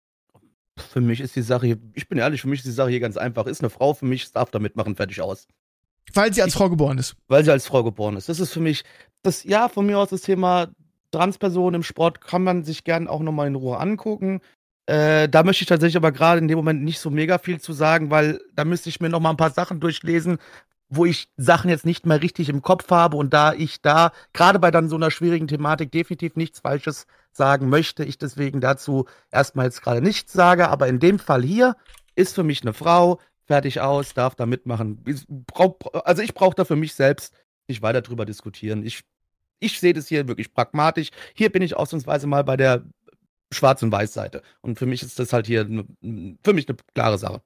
Für mich ist die Sache hier, ich bin ehrlich, für mich ist die Sache hier ganz einfach. Ist eine Frau für mich, darf da mitmachen, fertig aus. Weil sie als Frau geboren ist. Weil sie als Frau geboren ist. Das ist für mich, das, ja, von mir aus das Thema Transpersonen im Sport kann man sich gern auch nochmal in Ruhe angucken. Äh, da möchte ich tatsächlich aber gerade in dem Moment nicht so mega viel zu sagen, weil da müsste ich mir nochmal ein paar Sachen durchlesen, wo ich Sachen jetzt nicht mehr richtig im Kopf habe und da ich da, gerade bei dann so einer schwierigen Thematik, definitiv nichts Falsches sagen möchte, ich deswegen dazu erstmal jetzt gerade nichts sage, aber in dem Fall hier ist für mich eine Frau, fertig aus, darf da mitmachen. Ich brauch, also ich brauche da für mich selbst nicht weiter drüber diskutieren. Ich, ich sehe das hier wirklich pragmatisch. Hier bin ich ausnahmsweise mal bei der Schwarz- und Weiß-Seite. Und für mich ist das halt hier ne, für mich eine klare Sache.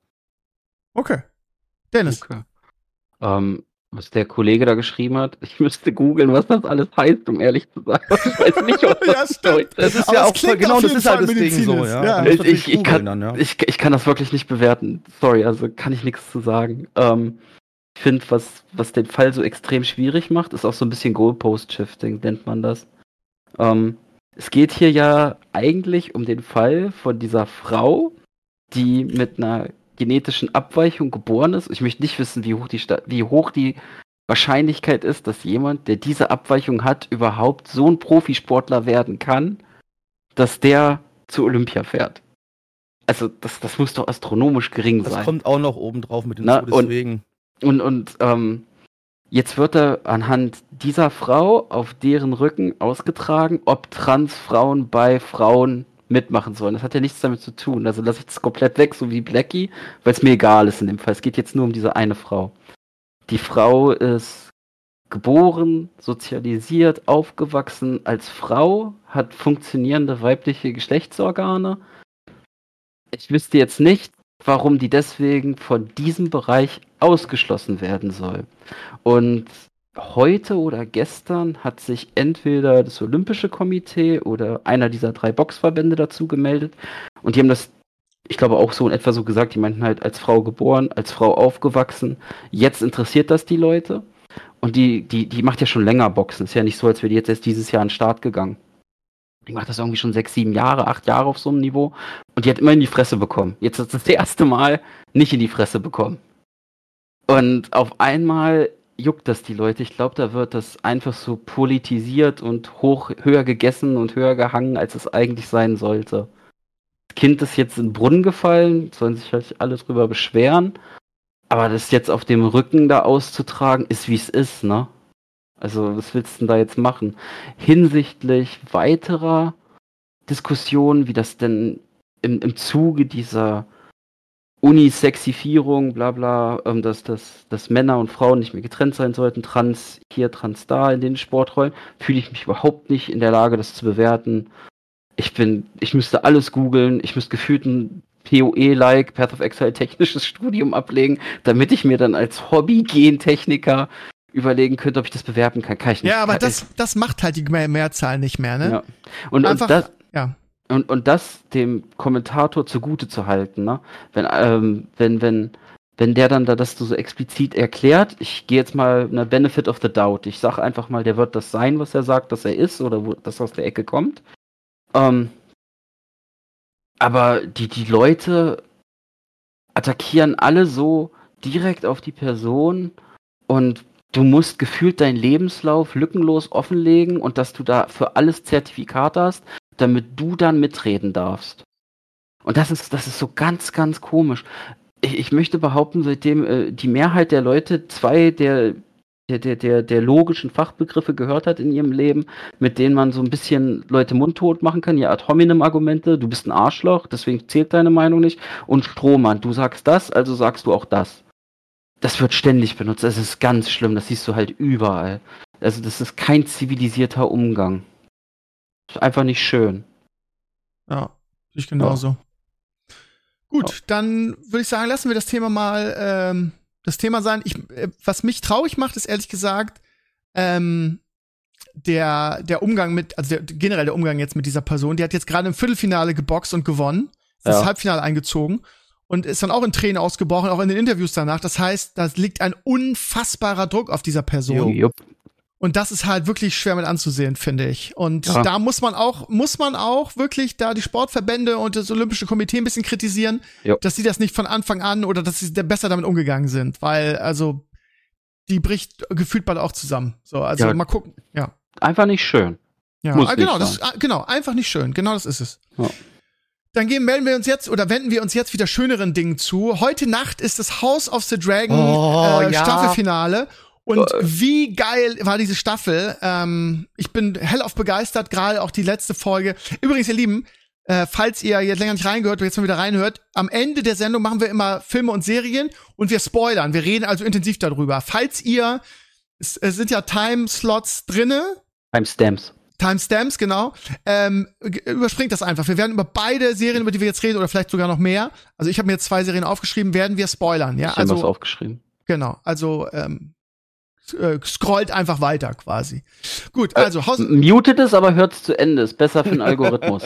Okay. Dennis. Okay. Ähm, was der Kollege da geschrieben hat, ich müsste googeln, was das alles heißt, um ehrlich zu sein. Ich weiß nicht, was das Ja, stimmt. Das ist Aber ja es auch voll, klingt genau, auf das jeden ist halt Fall das Ding so, medizinisch, ja. ja. Da musst du Ich, natürlich ich, kann, googeln dann, ja. ich, ich kann das wirklich nicht bewerten. Sorry, also kann ich nichts zu sagen. Ähm, ich finde, was, was den Fall so extrem schwierig macht, ist auch so ein bisschen Goalpost-Shifting, nennt man das. Ähm, es geht hier ja eigentlich um den Fall von dieser Frau, die mit einer genetischen Abweichung geboren ist. Ich möchte nicht wissen, wie hoch die, Sta- wie hoch die Wahrscheinlichkeit ist, dass jemand, der diese Abweichung hat, überhaupt so ein Profisportler werden kann, dass der zu Olympia fährt. Also das, das muss doch astronomisch gering Das sein. kommt auch noch oben drauf mit Na, hinzu, deswegen. Und, und ähm, jetzt wird er anhand dieser Frau auf deren Rücken ausgetragen, ob Transfrauen bei Frauen mitmachen sollen. Das hat ja nichts damit zu tun. Also lasse ich das komplett weg, so wie Blackie, weil es mir egal ist in dem Fall. Es geht jetzt nur um diese eine Frau. Die Frau ist geboren, sozialisiert, aufgewachsen als Frau, hat funktionierende weibliche Geschlechtsorgane. Ich wüsste jetzt nicht, warum die deswegen von diesem Bereich ausgeschlossen werden soll. Und heute oder gestern hat sich entweder das Olympische Komitee oder einer dieser drei Boxverbände dazu gemeldet und die haben das, ich glaube, auch so in etwa so gesagt, die meinten halt, als Frau geboren, als Frau aufgewachsen, jetzt interessiert das die Leute und die, die, die macht ja schon länger Boxen, ist ja nicht so, als wäre die jetzt erst dieses Jahr an den Start gegangen. Die macht das irgendwie schon sechs, sieben Jahre, acht Jahre auf so einem Niveau und die hat immer in die Fresse bekommen. Jetzt ist das das erste Mal nicht in die Fresse bekommen. Und auf einmal juckt das die Leute. Ich glaube, da wird das einfach so politisiert und hoch, höher gegessen und höher gehangen, als es eigentlich sein sollte. Das Kind ist jetzt in den Brunnen gefallen, sollen sich halt alle drüber beschweren. Aber das jetzt auf dem Rücken da auszutragen, ist wie es ist, ne? Also, was willst du denn da jetzt machen? Hinsichtlich weiterer Diskussionen, wie das denn im, im Zuge dieser Unisexifierung, bla bla, ähm, dass, dass, dass Männer und Frauen nicht mehr getrennt sein sollten, trans hier, trans da in den Sportrollen, fühle ich mich überhaupt nicht in der Lage, das zu bewerten. Ich bin, ich müsste alles googeln, ich müsste gefühlt ein P O E-like, Path of Exile technisches Studium ablegen, damit ich mir dann als Hobby-Gentechniker überlegen könnte, ob ich das bewerben kann. Kann ich nicht. Ja, aber kann das, das macht halt die Mehr- Mehrzahl nicht mehr, ne? Ja. Und, Einfach, und das, ja. Und, und das dem Kommentator zugute zu halten, ne? Wenn, ähm, wenn, wenn, wenn der dann da das so explizit erklärt, ich gehe jetzt mal eine Benefit of the Doubt. Ich sag einfach mal, der wird das sein, was er sagt, dass er ist, oder wo das aus der Ecke kommt. Ähm, aber die, die Leute attackieren alle so direkt auf die Person und du musst gefühlt deinen Lebenslauf lückenlos offenlegen und dass du da für alles Zertifikate hast, damit du dann mitreden darfst. Und das ist, das ist so ganz, ganz komisch. Ich, ich möchte behaupten, seitdem äh, die Mehrheit der Leute zwei der, der, der, der, der logischen Fachbegriffe gehört hat in ihrem Leben, mit denen man so ein bisschen Leute mundtot machen kann, ja, ad hominem Argumente, du bist ein Arschloch, deswegen zählt deine Meinung nicht, und Strohmann, du sagst das, also sagst du auch das. Das wird ständig benutzt, das ist ganz schlimm, das siehst du halt überall. Also das ist kein zivilisierter Umgang. Ist einfach nicht schön. Ja, ich genauso. Ja. Gut, ja. Dann würde ich sagen, lassen wir das Thema mal ähm, das Thema sein. Ich, äh, was mich traurig macht, ist ehrlich gesagt ähm, der, der Umgang mit, also der, generell der Umgang jetzt mit dieser Person. Die hat jetzt gerade im Viertelfinale geboxt und gewonnen. Ist ja. Das Halbfinale eingezogen und ist dann auch in Tränen ausgebrochen, auch in den Interviews danach. Das heißt, da liegt ein unfassbarer Druck auf dieser Person. Jo. Und das ist halt wirklich schwer mit anzusehen, finde ich. Und ja. da muss man auch, muss man auch wirklich da die Sportverbände und das Olympische Komitee ein bisschen kritisieren, jo. dass sie das nicht von Anfang an oder dass sie besser damit umgegangen sind. Weil, also, die bricht gefühlt bald auch zusammen. So, also ja. mal gucken, ja. Einfach nicht schön. Ja, muss ah, genau, das ist, genau, einfach nicht schön. Genau das ist es. Ja. Dann gehen, melden wir uns jetzt oder wenden wir uns jetzt wieder schöneren Dingen zu. Heute Nacht ist das House of the Dragon oh, äh, ja. Staffelfinale. Und wie geil war diese Staffel? Ähm, ich bin hellauf begeistert, gerade auch die letzte Folge. Übrigens, ihr Lieben, äh, falls ihr jetzt länger nicht reingehört oder jetzt mal wieder reinhört, am Ende der Sendung machen wir immer Filme und Serien und wir spoilern. Wir reden also intensiv darüber. Falls ihr, es, es sind ja Timeslots drinne. Timestamps. Timestamps, genau. Ähm, überspringt das einfach. Wir werden über beide Serien, über die wir jetzt reden, oder vielleicht sogar noch mehr, also ich habe mir jetzt zwei Serien aufgeschrieben, werden wir spoilern. Ja, ich also habe was aufgeschrieben. Genau, also ähm, scrollt einfach weiter quasi. Gut, also Haus- äh, mutet es, aber hört es zu Ende. Ist besser für den Algorithmus.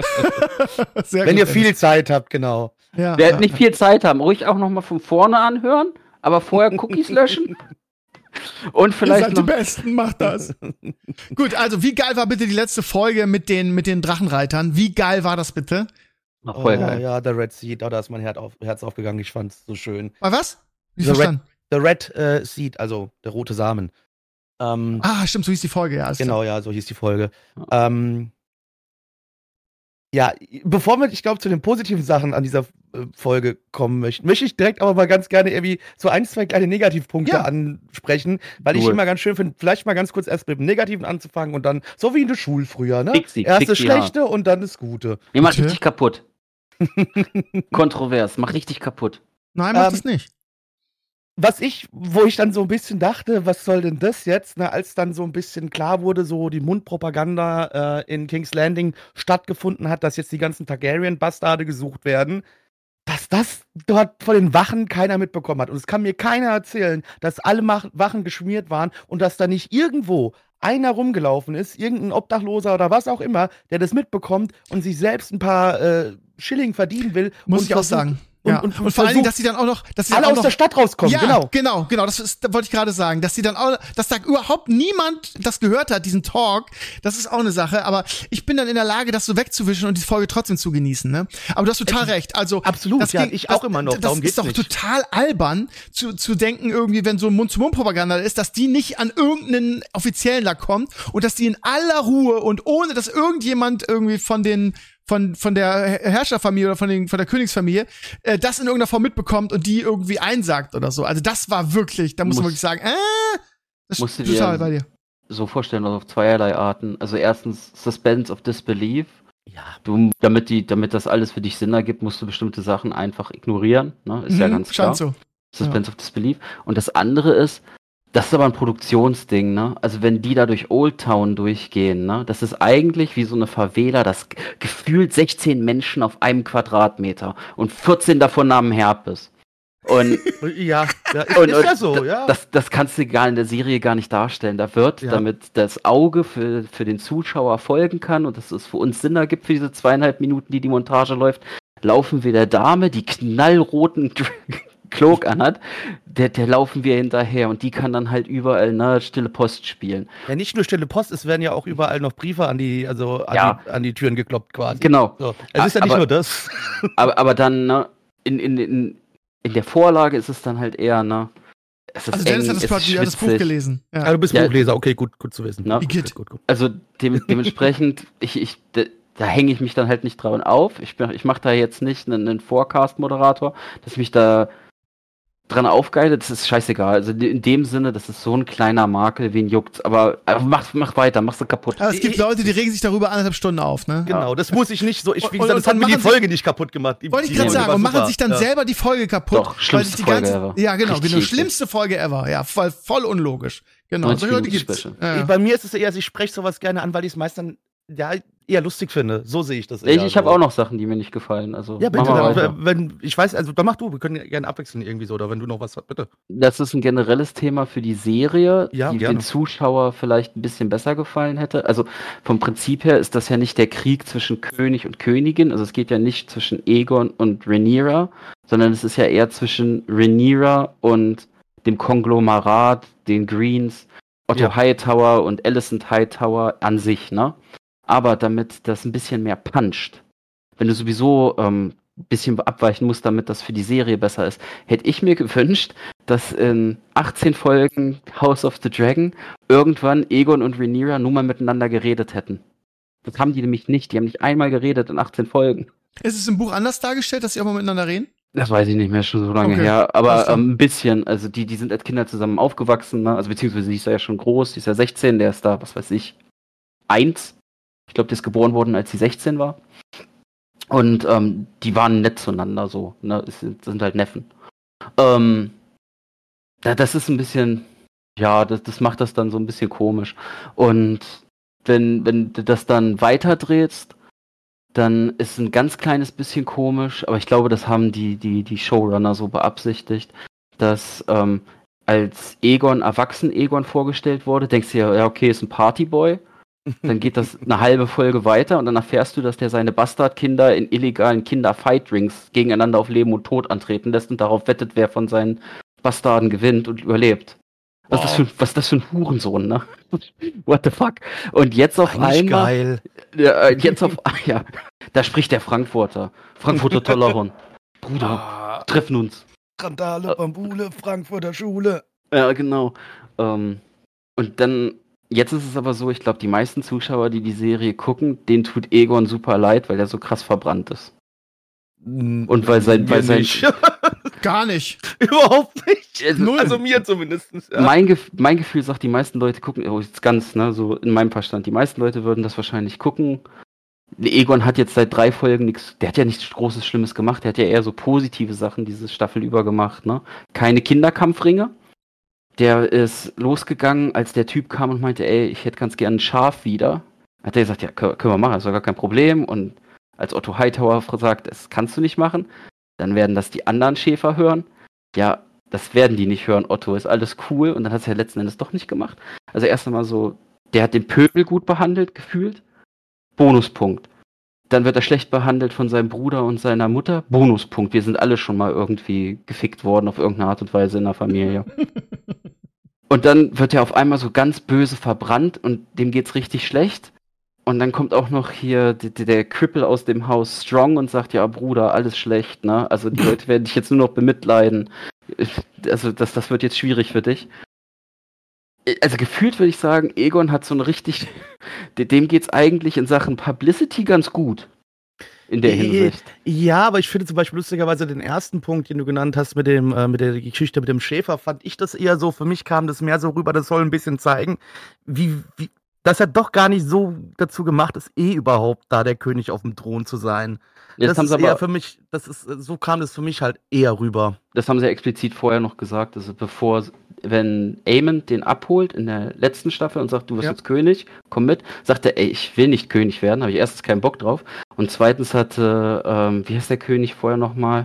Sehr Wenn gut, ihr viel Dennis. Zeit habt, genau. Ja, Wer ja. nicht viel Zeit haben, ruhig auch noch mal von vorne anhören, aber vorher Cookies löschen. Und vielleicht Ihr seid noch die Besten, macht das. Gut, also wie geil war bitte die letzte Folge mit den mit den Drachenreitern? Wie geil war das bitte? Ach, voll oh, geil. Ja, der Red Seed, oh, da ist mein Herz, auf, Herz aufgegangen. Ich fand's so schön. War was? Wie The Red, verstanden? the Red äh, Seed, also der rote Samen. Ähm, ah, stimmt, so hieß die Folge, ja. Genau, ja, so hieß die Folge. Ja, ähm, ja bevor wir, ich glaube, zu den positiven Sachen an dieser äh, Folge kommen möchten, möchte ich direkt aber mal ganz gerne irgendwie so ein, zwei kleine Negativpunkte ja. ansprechen, weil cool. ich immer ganz schön finde, vielleicht mal ganz kurz erst mit dem Negativen anzufangen und dann, so wie in der Schule früher, ne? Fix sie, erst fix das sie, Schlechte ja. und dann das Gute. Ihr macht richtig kaputt. Kontrovers, macht richtig kaputt. Nein, macht ähm, es nicht. Was ich, wo ich dann so ein bisschen dachte, was soll denn das jetzt, ne, als dann so ein bisschen klar wurde, so die Mundpropaganda äh, in King's Landing stattgefunden hat, dass jetzt die ganzen Targaryen-Bastarde gesucht werden, dass das dort vor den Wachen keiner mitbekommen hat. Und es kann mir keiner erzählen, dass alle Mach- Wachen geschmiert waren und dass da nicht irgendwo einer rumgelaufen ist, irgendein Obdachloser oder was auch immer, der das mitbekommt und sich selbst ein paar äh, Schilling verdienen will. Muss und ich auch versucht- sagen. Und, Ja. und, Und, vor allen Dingen, dass sie dann auch noch, dass sie alle dann auch aus noch, der Stadt rauskommen, ja, genau. genau, genau, das ist, da wollte ich gerade sagen, dass sie dann auch, dass da überhaupt niemand das gehört hat, diesen Talk, das ist auch eine Sache, aber ich bin dann in der Lage, das so wegzuwischen und die Folge trotzdem zu genießen, ne? Aber du hast total recht, also. Absolut, das ja, ging- ich das, auch immer noch, Das darum ist geht's doch nicht. total albern, zu, zu denken irgendwie, wenn so Mund-zu-Mund-Propaganda ist, dass die nicht an irgendeinen Offiziellen da kommt und dass die in aller Ruhe und ohne, dass irgendjemand irgendwie von den von von der Herrscherfamilie oder von den von der Königsfamilie äh, das in irgendeiner Form mitbekommt und die irgendwie einsagt oder so. Also das war wirklich, da muss man Muss- wirklich sagen, äh, das musst du ist total dir- bei dir. So vorstellen, also auf zweierlei Arten. Also erstens Suspense of Disbelief. Ja. Du, damit die, damit das alles für dich Sinn ergibt, musst du bestimmte Sachen einfach ignorieren. Ne? Ist ja Mhm, ganz klar. scheint so. Suspense of Disbelief. Und das andere ist, das ist aber ein Produktionsding, ne? Also wenn die da durch Old Town durchgehen, ne? Das ist eigentlich wie so eine Favela, das g- gefühlt sechzehn Menschen auf einem Quadratmeter und vierzehn davon haben Herpes. Und Ja, ja ist, Und- ist und ja so, ja. das, das kannst du gar in der Serie gar nicht darstellen. Da wird, Ja. damit das Auge für, für den Zuschauer folgen kann und dass es für uns Sinn ergibt für diese zweieinhalb Minuten, die die Montage läuft, laufen wir der Dame, die knallroten Cloak anhat, der, der laufen wir hinterher und die kann dann halt überall, ne, stille Post spielen. Ja, nicht nur stille Post, es werden ja auch überall noch Briefe an die, also an, Ja. die, an die Türen gekloppt quasi. Genau. So. Es ist ja nicht Aber- nur das. Aber, aber dann, ne, in, in, in, in der Vorlage ist es dann halt eher, ne, es ist Also eng, Dennis hat das, es Plot- ist ja, das Buch schwitzig. gelesen. Ja. Ah, du bist Ja. Buchleser, okay, gut, gut zu wissen. Na? Wie geht? Gut, gut, gut. Also dem, dementsprechend, ich, ich, de, da hänge ich mich dann halt nicht dran auf. Ich, bin- ich mache da jetzt nicht einen, einen Forecast-Moderator, dass ich mich da dran aufgeile. Das ist scheißegal. Also in dem Sinne, das ist so ein kleiner Makel, wen juckt's. Aber, aber mach, mach weiter, mach's kaputt. Aber es gibt Ich- Leute, die regen sich darüber anderthalb Stunden auf, ne? Genau, das muss ich nicht so. Ich, wie Und- gesagt, und das hat dann mir die machen sie- Folge nicht kaputt gemacht. Die- Wollte ich die gerade Folge sagen, war und machen super. sich dann Ja. selber die Folge kaputt. Doch, weil schlimmste sich die Folge ganze, ever. Ja, genau, Richtig genau. eklig. Schlimmste Folge ever. Ja, voll, voll unlogisch. Genau. neunzig Solche Leute Minuten gibt's. Special. Ja, ja. Bei mir ist es eher, also ich spreche sowas gerne an, weil ich es meist dann ja, eher lustig finde. So sehe ich das eher. Ich, ich habe so. auch noch Sachen, die mir nicht gefallen. Also Ja, bitte. mach mal Dann, weiter. wenn, ich weiß, also dann mach du, wir können ja gerne abwechseln irgendwie so, oder wenn du noch was hast, bitte. Das ist ein generelles Thema für die Serie, Ja, die gerne. den Zuschauer vielleicht ein bisschen besser gefallen hätte. Also vom Prinzip her ist das ja nicht der Krieg zwischen König und Königin. Also es geht ja nicht zwischen Aegon und Rhaenyra, sondern es ist ja eher zwischen Rhaenyra und dem Konglomerat, den Greens, Otto Ja. Hightower und Alicent Hightower an sich, ne? Aber damit das ein bisschen mehr puncht, wenn du sowieso ähm, ein bisschen abweichen musst, damit das für die Serie besser ist, hätte ich mir gewünscht, dass in achtzehn Folgen House of the Dragon irgendwann Aegon und Rhaenyra nur mal miteinander geredet hätten. Das haben die nämlich nicht. Die haben nicht einmal geredet in achtzehn Folgen. Ist es im Buch anders dargestellt, dass sie auch mal miteinander reden? Das weiß ich nicht mehr, schon so lange Okay, her. alles Aber klar. ähm, ein bisschen. Also die, die sind als Kinder zusammen aufgewachsen. Ne? Also beziehungsweise die ist ja schon groß. Die ist ja sechzehn. Der ist da, was weiß ich, eins. Ich glaube, die ist geboren worden, als sie sechzehn war. Und ähm, die waren nett zueinander so. Ne? Es sind, sind halt Neffen. Ähm, da, das ist ein bisschen, ja, das, das macht das dann so ein bisschen komisch. Und wenn, wenn du das dann weiterdrehst, dann ist ein ganz kleines bisschen komisch, aber ich glaube, das haben die, die, die Showrunner so beabsichtigt, dass ähm, als Aegon, erwachsen Aegon vorgestellt wurde, denkst du ja, ja, okay, ist ein Partyboy. Dann geht das eine halbe Folge weiter und dann erfährst du, dass der seine Bastardkinder in illegalen Kinder-Fight-Rings gegeneinander auf Leben und Tod antreten lässt und darauf wettet, wer von seinen Bastarden gewinnt und überlebt. Was, ist das für, was ist das für ein Hurensohn, ne? What the fuck? Und jetzt auf Eigentlich einmal. geil. Ja, äh, jetzt auf. Ja, da spricht der Frankfurter. Frankfurter Tollerhorn. Bruder, Ah, treffen uns. Randale, Bambule, Frankfurter Schule. Ja, genau. Ähm, und dann. Jetzt ist es aber so, ich glaube, die meisten Zuschauer, die die Serie gucken, denen tut Aegon super leid, weil er so krass verbrannt ist. Und weil sein, weil sein, Nicht. Gar nicht. Überhaupt nicht. Also- Null. Also mir zumindest. Ja. mein, Gef mein Gefühl sagt, die meisten Leute gucken, oh, jetzt ganz, ne, so in meinem Verstand, die meisten Leute würden das wahrscheinlich gucken. Aegon hat jetzt seit drei Folgen nichts, der hat ja nichts Großes Schlimmes gemacht, der hat ja eher so positive Sachen diese Staffel über gemacht, ne? Keine Kinderkampfringe. Der ist losgegangen, als der Typ kam und meinte, ey, ich hätte ganz gern ein Schaf wieder. Hat er gesagt, ja, können wir machen, ist doch gar kein Problem. Und als Otto Hightower sagt, das kannst du nicht machen, Dann werden das die anderen Schäfer hören. Ja, das werden die nicht hören. Otto, ist alles cool. Und dann hat es ja letzten Endes doch nicht gemacht. Also erst einmal so, der hat den Pöbel gut behandelt, gefühlt. Bonuspunkt. Dann wird er schlecht behandelt von seinem Bruder und seiner Mutter. Bonuspunkt. Wir sind alle schon mal irgendwie gefickt worden auf irgendeine Art und Weise in der Familie. Und dann wird er auf einmal so ganz böse verbrannt und dem geht's richtig schlecht. Und dann kommt auch noch hier der, der Cripple aus dem Haus Strong und sagt, ja Bruder, alles schlecht, ne? Also die Leute werden dich jetzt nur noch bemitleiden. Also das, das wird jetzt schwierig für dich. Also gefühlt würde ich sagen, Egon hat so eine richtig, dem geht's eigentlich in Sachen Publicity ganz gut. In der Hinsicht. Ja, aber ich finde zum Beispiel lustigerweise den ersten Punkt, den du genannt hast mit dem äh, mit der Geschichte mit dem Schäfer, fand ich das eher so, für mich kam das mehr so rüber, das soll ein bisschen zeigen, wie, wie dass er doch gar nicht so dazu gemacht ist, eh überhaupt da der König auf dem Thron zu sein. Jetzt Das ist aber, eher für mich, das ist, so kam das für mich halt eher rüber. Das haben sie explizit vorher noch gesagt, also bevor, wenn Aemon den abholt in der letzten Staffel und sagt, du wirst Ja. jetzt König, komm mit, sagt er, ey, ich will nicht König werden, habe ich erstens keinen Bock drauf. Und zweitens hatte, ähm, wie heißt der König vorher nochmal?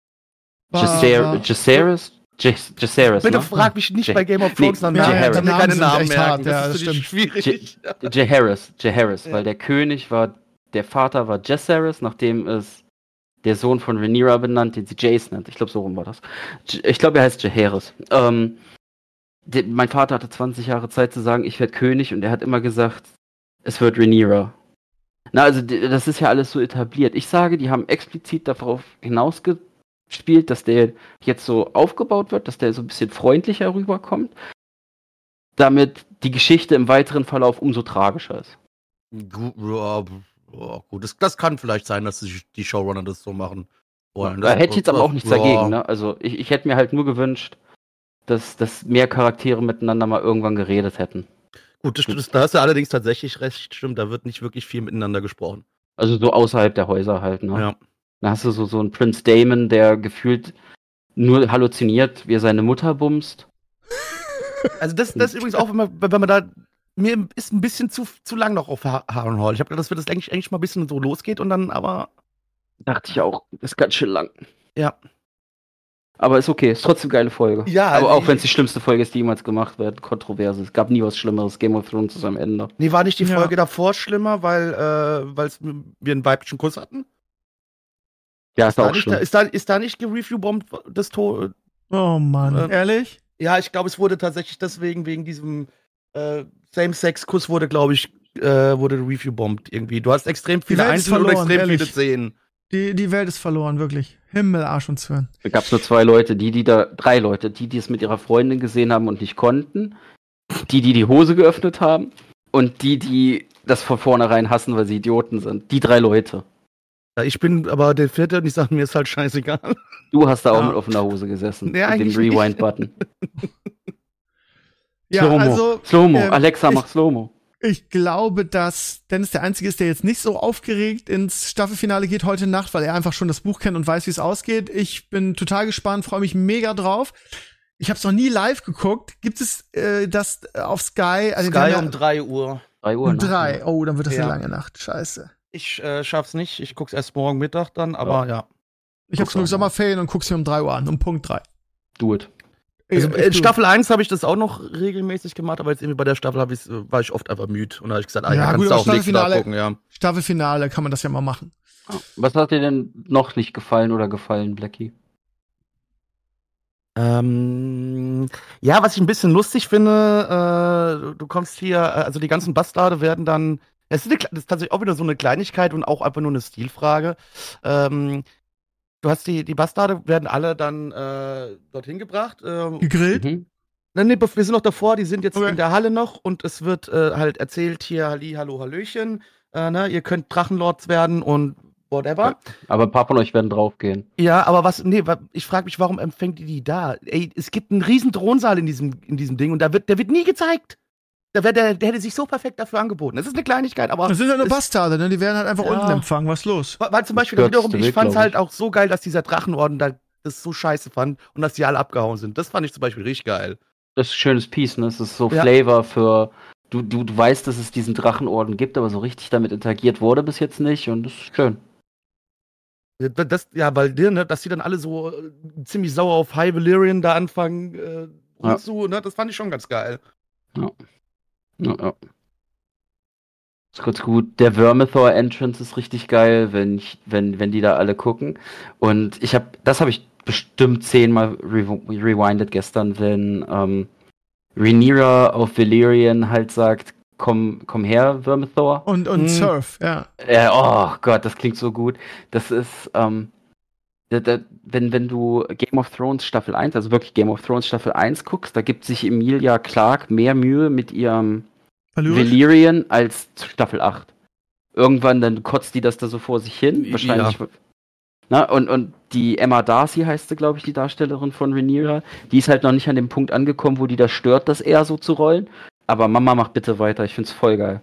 War- Jacaerys? Jacaerys, Bitte ne? frag mich nicht J- bei Game of Thrones Nee, nach ja, Namen, ja, ich kann die mir Namen keine sind Namen echt merken, hart, ja, das ist das für dich schwierig. Jacaerys, Jacaerys, Ja. weil der König war, der Vater war Jacaerys, nachdem es der Sohn von Rhaenyra benannt, den sie Jace nennt. Ich glaube, so rum war das. J- Ich glaube, er heißt Jacaerys. Ähm, der, mein Vater hatte zwanzig Jahre Zeit zu sagen, ich werde König, und er hat immer gesagt, es wird Rhaenyra. Na, also d- das ist ja alles so etabliert. Ich sage, die haben explizit darauf hinausgespielt, dass der jetzt so aufgebaut wird, dass der so ein bisschen freundlicher rüberkommt, damit die Geschichte im weiteren Verlauf umso tragischer ist. Gut, ja, ja, gut. Das, das kann vielleicht sein, dass die, die Showrunner das so machen wollen. Da hätte ich jetzt aber auch nichts ja. dagegen, ne? Also ich, ich hätte mir halt nur gewünscht, dass, dass mehr Charaktere miteinander mal irgendwann geredet hätten. Gut, das, das, da hast du allerdings tatsächlich recht, stimmt, da wird nicht wirklich viel miteinander gesprochen. Also so außerhalb der Häuser halt, ne? Ja. Da hast du so, so einen Prince Damon, der gefühlt nur halluziniert, wie er seine Mutter bumst. Also das, das ist übrigens auch, wenn man, wenn man da, mir ist ein bisschen zu, zu lang noch auf Har- Harrenhal. Ich habe gedacht, dass wir das eigentlich, eigentlich mal ein bisschen so losgeht und dann aber, Dachte ich auch, ist ganz schön lang. ja. Aber ist okay, ist trotzdem eine geile Folge. Ja, aber auch ich- wenn es die schlimmste Folge ist, die jemals gemacht wird, kontroverse. Es gab nie was Schlimmeres. Game of Thrones ist am Ende. Nee, war nicht die Ja. Folge davor schlimmer, weil äh, weil's, wir einen weiblichen Kuss hatten? Ja, ist Da auch nicht, schlimm. ist, da, ist da nicht gereviewbombt das Tor? Oh Mann, Ähm, ehrlich? Ja, ich glaube, es wurde tatsächlich deswegen, wegen diesem äh, Same-Sex-Kuss wurde, glaube ich, äh, wurde reviewbombt irgendwie. Du hast extrem viele Welt ist Einzelne und verloren, extrem ehrlich. viele Szenen. Die, die Welt ist verloren, wirklich. Himmel, Arsch und Zwirn. Da gab es nur zwei Leute, die, die da, drei Leute, die, die es mit ihrer Freundin gesehen haben und nicht konnten, die, die die Hose geöffnet haben und die, die das von vornherein hassen, weil sie Idioten sind. Die drei Leute. Ja, ich bin aber der Vierte und ich sage, mir ist halt scheißegal. Du hast da auch Ja. mit offener Hose gesessen. Nee, mit dem eigentlich nicht. Rewind-Button. Ja, Slow-Mo. also, Slow-Mo. ähm, Alexa, ich- mach Slow-Mo. ich glaube, dass Dennis der Einzige ist, der jetzt nicht so aufgeregt ins Staffelfinale geht heute Nacht, weil er einfach schon das Buch kennt und weiß, wie es ausgeht. Ich bin total gespannt, freue mich mega drauf. Ich habe es noch nie live geguckt. Gibt es äh, das auf Sky? Also wir haben Sky ja- um drei Uhr. drei Uhr. um ne? drei. Oh, dann wird das Ja. eine lange Nacht. Scheiße. Ich äh, schaff's nicht. Ich guck's erst morgen Mittag dann, aber ja. Ich habe Guck's genug auch mal. Sommerferien und guck's mir um drei Uhr an, um Punkt drei. Do it. Also, Ich- in ich- Staffel eins habe ich das auch noch regelmäßig gemacht, aber jetzt irgendwie bei der Staffel hab ich's, äh, war ich oft einfach müde. Und da habe ich gesagt, ah, Ja, ja, gut, kannst du aber auch nächsten Tag Staffelfinale- gucken, ja. Staffelfinale kann man das ja mal machen. Was hat dir denn noch nicht gefallen oder gefallen, Blackie? Ähm, ja, was ich ein bisschen lustig finde, äh, du kommst hier, äh, also die ganzen Bastarde werden dann, es ist, eine, Kle- das ist tatsächlich auch wieder so eine Kleinigkeit und auch einfach nur eine Stilfrage. Ähm, du hast die, die Bastarde werden alle dann äh, dorthin gebracht. Ähm, Gegrillt? Mhm. Nein, nee, wir sind noch davor, die sind jetzt Okay. in der Halle noch und es wird äh, halt erzählt hier, Halli, Hallo, Hallöchen, äh, ne, ihr könnt Drachenlords werden und whatever. Aber ein paar von euch werden draufgehen. Ja, aber was, nee, wa- ich frage mich, warum empfängt die die da? Ey, es gibt einen riesen Thronsaal in diesem, in diesem Ding und da wird, der wird nie gezeigt. Da wär, der, der hätte sich so perfekt dafür angeboten. Das ist eine Kleinigkeit, aber. Das sind ja nur es- Bastarde, ne? Die werden halt einfach Ja. unten empfangen. Was ist los? Weil weil zum Beispiel Das wiederum, kürzeste ich Weg, fand's glaub halt ich. auch so geil, dass dieser Drachenorden da das so scheiße fand und dass die alle abgehauen sind. Das fand ich zum Beispiel richtig geil. Das ist ein schönes Piece, ne? Es ist so Ja. Flavor für. Du, du, du weißt, dass es diesen Drachenorden gibt, aber so richtig damit interagiert wurde bis jetzt nicht und das ist schön. Das, das, ja, weil ne, dass die dann alle so äh, ziemlich sauer auf High Valyrian da anfangen äh, Ja. zu, ne, das fand ich schon ganz geil. Ja. Ja, ja. Ist ganz gut. Der Vermithor Entrance ist richtig geil, wenn ich, wenn, wenn die da alle gucken. Und ich habe, das habe ich bestimmt zehnmal re rewindet gestern, wenn ähm, Rhaenyra auf Valyrian halt sagt, komm, komm her, Vermithor. Und, und Hm. Surf, ja. Äh, oh Gott, das klingt so gut. Das ist, ähm, da, da, wenn, wenn du Game of Thrones Staffel eins, also wirklich Game of Thrones Staffel eins guckst, da gibt sich Emilia Clarke mehr Mühe mit ihrem Valyrisch? Valyrian als zu Staffel acht. Irgendwann, dann kotzt die das da so vor sich hin. Ja. Wahrscheinlich. Na, und, und die Emma Darcy heißt sie, glaube ich, die Darstellerin von Rhaenyra. Die ist halt noch nicht an dem Punkt angekommen, wo die das stört, das eher so zu rollen. Aber Mama, mach bitte weiter, ich find's voll geil.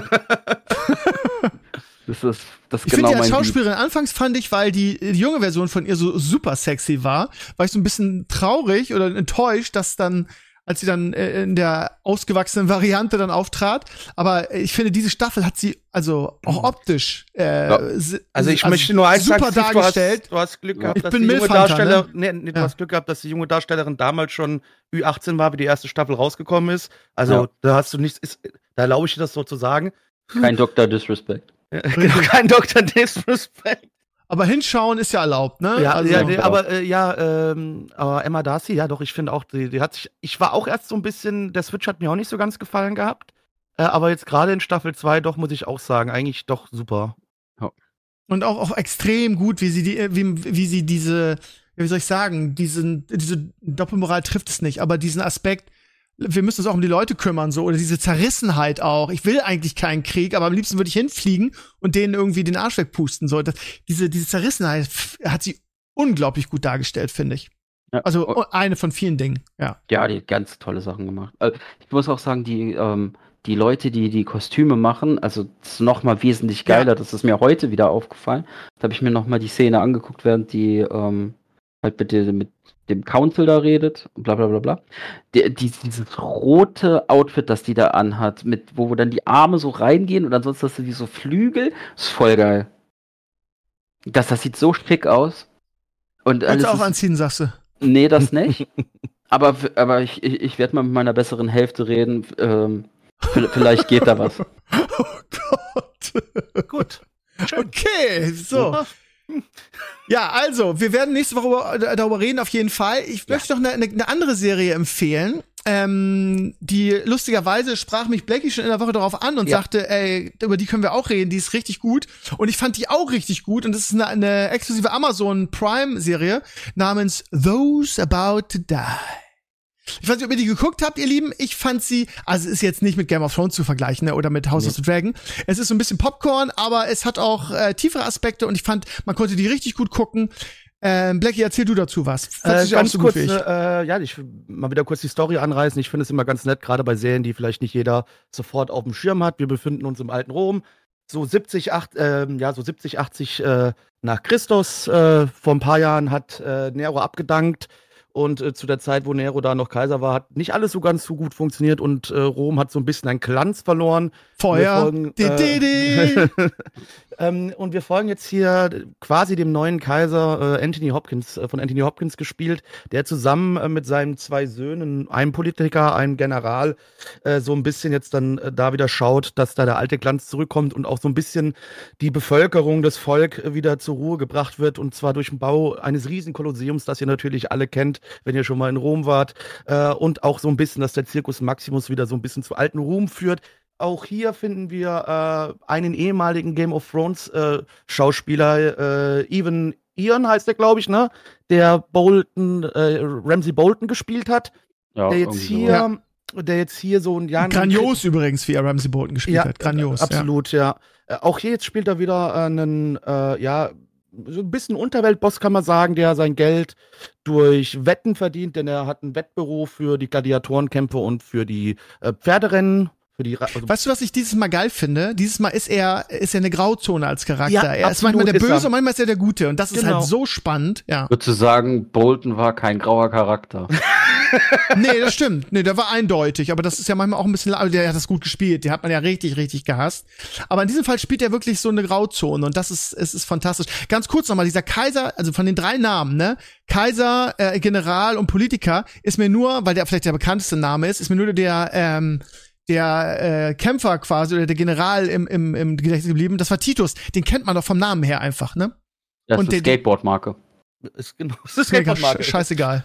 Das ist, das ist Ich genau finde die als mein Lied. Schauspielerin, anfangs fand ich, weil die, die junge Version von ihr so super sexy war, war ich so ein bisschen traurig oder enttäuscht, dass dann, als sie dann äh, in der ausgewachsenen Variante dann auftrat. Aber ich finde, diese Staffel hat sie also auch optisch äh, Ja. s- Also ich möchte nur eins super sagen, Steve, dargestellt. Du hast, du hast Glück Ja. gehabt, Ich dass bin die junge Milfhunter, Darsteller, ne? nee, nee, du Ja. hast Glück gehabt, dass die junge Darstellerin damals schon Ü achtzehn war, wie die erste Staffel rausgekommen ist. Also Ja. da hast du nichts, ist, da erlaube ich dir das so zu sagen. Kein Doktor Disrespect. Genau, kein Doktor Disrespect. Aber hinschauen ist ja erlaubt, ne? Ja, also, ja, nee, aber äh, ja, ähm, aber Emma Darcy, ja doch, ich finde auch, die, die hat sich, ich war auch erst so ein bisschen, der Switch hat mir auch nicht so ganz gefallen gehabt, äh, aber jetzt gerade in Staffel zwei doch, muss ich auch sagen, eigentlich doch super. Und auch, auch extrem gut, wie sie die, wie, wie sie diese, wie soll ich sagen, diesen, diese Doppelmoral trifft es nicht, aber diesen Aspekt, wir müssen uns auch um die Leute kümmern, so, oder diese Zerrissenheit auch. Ich will eigentlich keinen Krieg, aber am liebsten würde ich hinfliegen und denen irgendwie den Arsch wegpusten, so. Das, diese, diese Zerrissenheit f- hat sie unglaublich gut dargestellt, finde ich. Ja. Also, Oh. eine von vielen Dingen, ja. Ja, die hat ganz tolle Sachen gemacht. Also, ich muss auch sagen, die, ähm, die Leute, die die Kostüme machen, also das ist noch mal wesentlich geiler. Ja. Das ist mir heute wieder aufgefallen. Da habe ich mir noch mal die Szene angeguckt, während die ähm, halt mit, dem- mit dem Council da redet und bla bla bla bla. Die, die, dieses rote Outfit, das die da anhat, mit, wo dann die Arme so reingehen und ansonsten hast du wie so Flügel, ist voll geil. Das, das sieht so schick aus. Und Kannst alles du auch ist, anziehen, sagst du. nee, das nicht. aber aber ich, ich, ich werde mal mit meiner besseren Hälfte reden. Ähm, v- vielleicht geht da was. Oh Gott. Gut. Okay, so. Ja, also, wir werden nächste Woche über- darüber reden, auf jeden Fall. Ich möchte noch eine, eine, eine andere Serie empfehlen. Ähm, die lustigerweise sprach mich Blackie schon in der Woche darauf an und Ja. sagte, ey, über die können wir auch reden, die ist richtig gut. Und ich fand die auch richtig gut. Und das ist eine, eine exklusive Amazon Prime-Serie namens Those About to Die. Ich weiß nicht, ob ihr die geguckt habt, ihr Lieben. Ich fand sie, also es ist jetzt nicht mit Game of Thrones zu vergleichen, ne, oder mit House of the Dragon. Es ist so ein bisschen Popcorn, aber es hat auch äh, tiefere Aspekte und ich fand, man konnte die richtig gut gucken. Ähm, Blackie, erzähl du dazu was. Fandst du Äh, sie auch ganz so kurz, gut wie ich? äh, ja, ich will mal wieder kurz die Story anreißen. Ich finde es immer ganz nett, gerade bei Serien, die vielleicht nicht jeder sofort auf dem Schirm hat. Wir befinden uns im alten Rom. So siebzig, acht, ähm, ja, so siebzig, achtzig äh, nach Christus. Äh, vor ein paar Jahren hat äh, Nero abgedankt. Und äh, zu der Zeit, wo Nero da noch Kaiser war, hat nicht alles so ganz so gut funktioniert und äh, Rom hat so ein bisschen einen Glanz verloren. Feuer. folgen, Di, di, äh, di. ähm, und wir folgen jetzt hier quasi dem neuen Kaiser äh, Anthony Hopkins, äh, von Anthony Hopkins gespielt, der zusammen äh, mit seinen zwei Söhnen, einem Politiker, einem General, äh, so ein bisschen jetzt dann äh, da wieder schaut, dass da der alte Glanz zurückkommt und auch so ein bisschen die Bevölkerung, das Volk äh, wieder zur Ruhe gebracht wird und zwar durch den Bau eines riesen Kolosseums, das ihr natürlich alle kennt, wenn ihr schon mal in Rom wart, äh, und auch so ein bisschen, dass der Circus Maximus wieder so ein bisschen zu alten Ruhm führt. Auch hier finden wir äh, einen ehemaligen Game of Thrones äh, Schauspieler, äh, Evan Ian heißt der, glaube ich, ne? Der Bolton, äh, Ramsay Bolton gespielt hat. Ja, der jetzt irgendwie hier, so. der jetzt hier so ein Jahr Grandios übrigens, wie er Ramsay Bolton gespielt ja, hat. Grandios. äh, absolut, ja. Äh, auch hier jetzt spielt er wieder einen, äh, ja, so ein bisschen Unterweltboss, kann man sagen, der sein Geld durch Wetten verdient, denn er hat ein Wettbüro für die Gladiatorenkämpfe und für die äh, Pferderennen. Für die, Ra- also Weißt du, was ich dieses Mal geil finde? Dieses Mal ist er, ist er eine Grauzone als Charakter. Ja, er ist absolut manchmal der ist er. Böse und manchmal ist er der Gute. Und das ist Genau. halt so spannend, ja. Ich würde sagen, Bolton war kein grauer Charakter. Nee, das stimmt. Nee, der war eindeutig, aber das ist ja manchmal auch ein bisschen, also der hat das gut gespielt, der hat man ja richtig, richtig gehasst. Aber in diesem Fall spielt er wirklich so eine Grauzone und das ist, es ist fantastisch. Ganz kurz nochmal, dieser Kaiser, also von den drei Namen, ne? Kaiser, äh, General und Politiker ist mir nur, weil der vielleicht der bekannteste Name ist, ist mir nur der, ähm, der äh, Kämpfer quasi oder der General im, im, im Gedächtnis geblieben. Das war Titus. Den kennt man doch vom Namen her einfach, ne? Das Und ist eine den- Skateboard-Marke. Ist genau, das ist Mega Skateboard-Marke. sch- scheißegal.